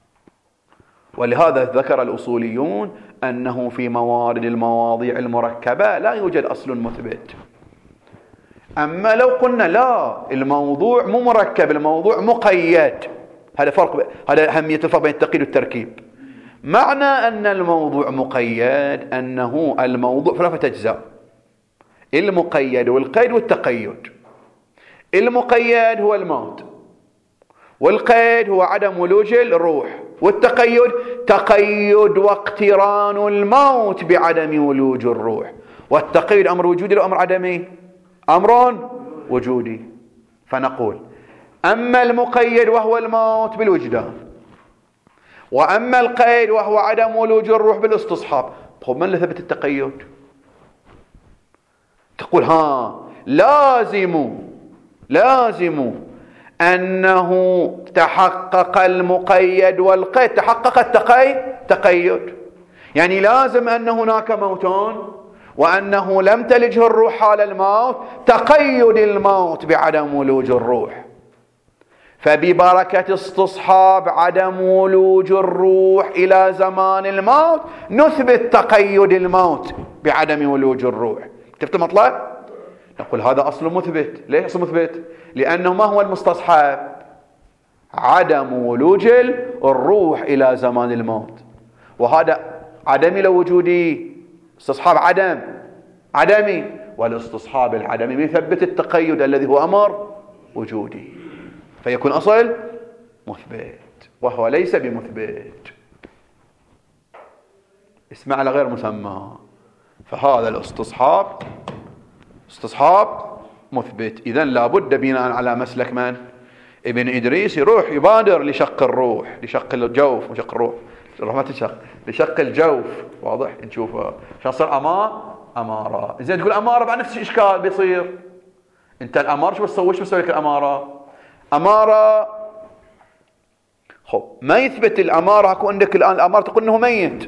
ولهذا ذكر الأصوليون أنه في موارد المواضيع المركبة لا يوجد أصل مثبت. أما لو قلنا لا، الموضوع مو مركب، الموضوع مقيد، هذا فرق، هذا أهمية الفرق بين التقييد والتركيب. معنى أن الموضوع مقيد أنه الموضوع ثلاثة أجزاء: المقيد والقيد والتقيد. المقيد هو الموت، والقيد هو عدم ولوج الروح، والتقيد تقيد واقتران الموت بعدم ولوج الروح. والتقيد أمر وجودي أو أمر عدمي؟ أمر وجودي. فنقول أما المقيد وهو الموت بالوجدان، وأما القيد وهو عدم ولوج الروح بالاستصحاب. طيب من اللي ثبت التقيد؟ تقول ها لازم لازم أنه تحقق المقيد والقيد، تحقق التقيد تقيد، يعني لازم أن هناك موتون وأنه لم تلجه الروح حال الموت، تقيد الموت بعدم ولوج الروح. فببركة استصحاب عدم ولوج الروح إلى زمان الموت نثبت تقيد الموت بعدم ولوج الروح. شفت المطلب؟ نقول هذا أصل مثبت. ليش أصل مثبت؟ لأنه ما هو المستصحب؟ عدم ولوج الروح إلى زمان الموت، وهذا عدمي لو وجودي، استصحاب عدم عدمي، والاستصحاب العدمي يثبت التقيد الذي هو أمر وجودي، فيكون أصل مثبت، وهو ليس بمثبت، اسمع على غير مسمى. فهذا الاستصحاب استصحاب مثبت. إذن لابد بناء على مسلك من؟ ابن إدريس يروح يبادر لشق الروح، لشق الجوف، وشق الروح، رحمة الشق، لشق الجوف. واضح؟ نشوفه عشان يصير أمام أمارة. زين تقول أمارة بعد نفس الإشكال بيصير. أنت الأمارة شو بتسوي؟ شو بتسوي لك الأمارة؟ أمارة خب ما يثبت الأمارة. أكو عندك الآن الأمارة تقول أنه ميت،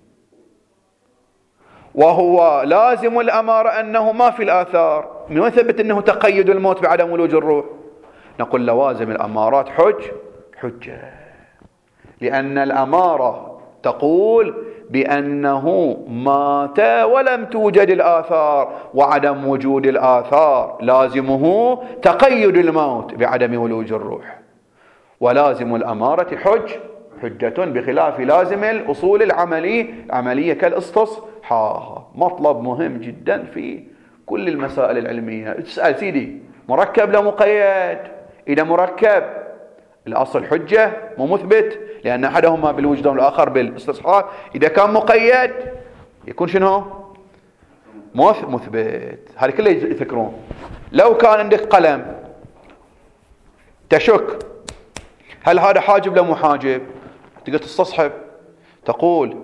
وهو لازم الأمارة أنه ما في الآثار. من وين ثبت أنه تقيد الموت بعدم ولوج الروح؟ نقول لوازم الأمارات حج حجة، لأن الأمارة تقول بأنه مات ولم توجد الآثار، وعدم وجود الآثار لازمه تقيد الموت بعدم ولوج الروح. ولازم الأمارة حج حجة بخلاف لازم الأصول العملي عملية كالاستصحاب. مطلب مهم جدا في كل المسائل العلمية. تسأل سيدي مركب لا مقيد؟ إذا مركب الأصل حجة مو مثبت، لأن أحدهما بالوجدان والآخر بالاستصحاب. إذا كان مقيد يكون شنو؟ مثبت. هذا كله يذكرون. لو كان عندك قلم تشك هل هذا حاجب لا مو حاجب، تقدر تستصحب. تقول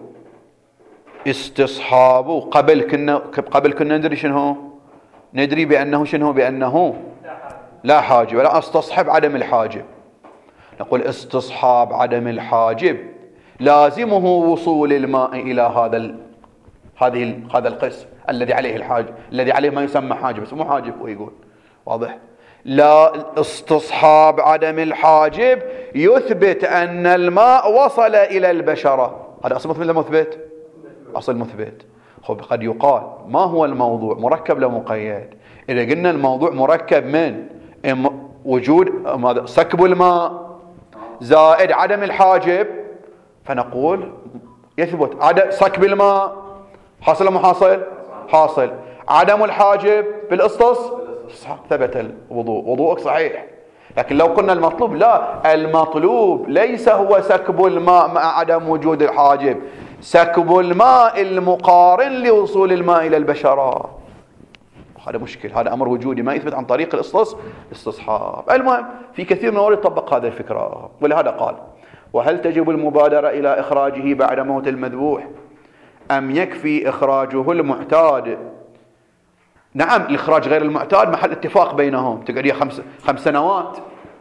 استصحابه قبل كنا قبل كنا ندري شنو؟ ندري بأنه شنو؟ بأنه لا حاجب، لا استصحب عدم الحاجب. نقول استصحاب عدم الحاجب لازمه وصول الماء إلى هذا ال... هذه ال... هذا القسم الذي عليه الحاجب، الذي عليه ما يسمى حاجب بس مو حاجب. هو يقول واضح. لا استصحاب عدم الحاجب يثبت أن الماء وصل إلى البشرة. هذا أصل مثبت ولا مثبت؟ أصل مثبت. خب قد يقال ما هو الموضوع؟ مركب لا مقيد. إذا قلنا الموضوع مركب من وجود سكب الماء زائد عدم الحاجب، فنقول يثبت عدم سكب الماء حاصل ولا مو حاصل؟ حاصل. عدم الحاجب بالاستص ثبت الوضوء، وضوءك صحيح. لكن لو قلنا المطلوب لا، المطلوب ليس هو سكب الماء مع عدم وجود الحاجب، سكب الماء المقارن لوصول الماء إلى البشرة. هذا مشكل، هذا أمر وجودي ما يثبت عن طريق الاستصحاب. المهم في كثير من الأمور يطبق هذه الفكرة. ولهذا قال: وهل تجب المبادرة إلى إخراجه بعد موت المذبوح أم يكفي إخراجه المعتاد؟ نعم، الإخراج غير المعتاد محل اتفاق بينهم، تقعد خمس, خمس سنوات.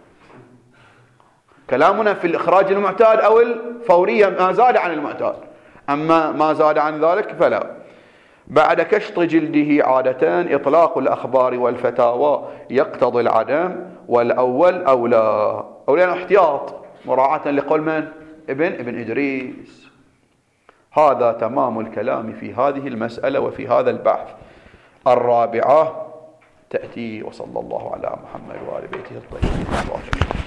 كلامنا في الإخراج المعتاد أو الفورية ما زاد عن المعتاد، أما ما زاد عن ذلك فلا. بعد كشط جلده عادة إطلاق الأخبار والفتاوى يقتضي العدم، والأول أولى. أولى احتياط مراعاة لقول من؟ ابن ابن إدريس. هذا تمام الكلام في هذه المسألة وفي هذا البحث. الرابعة تأتي. وصلى الله على محمد وآل بيته الطيبين.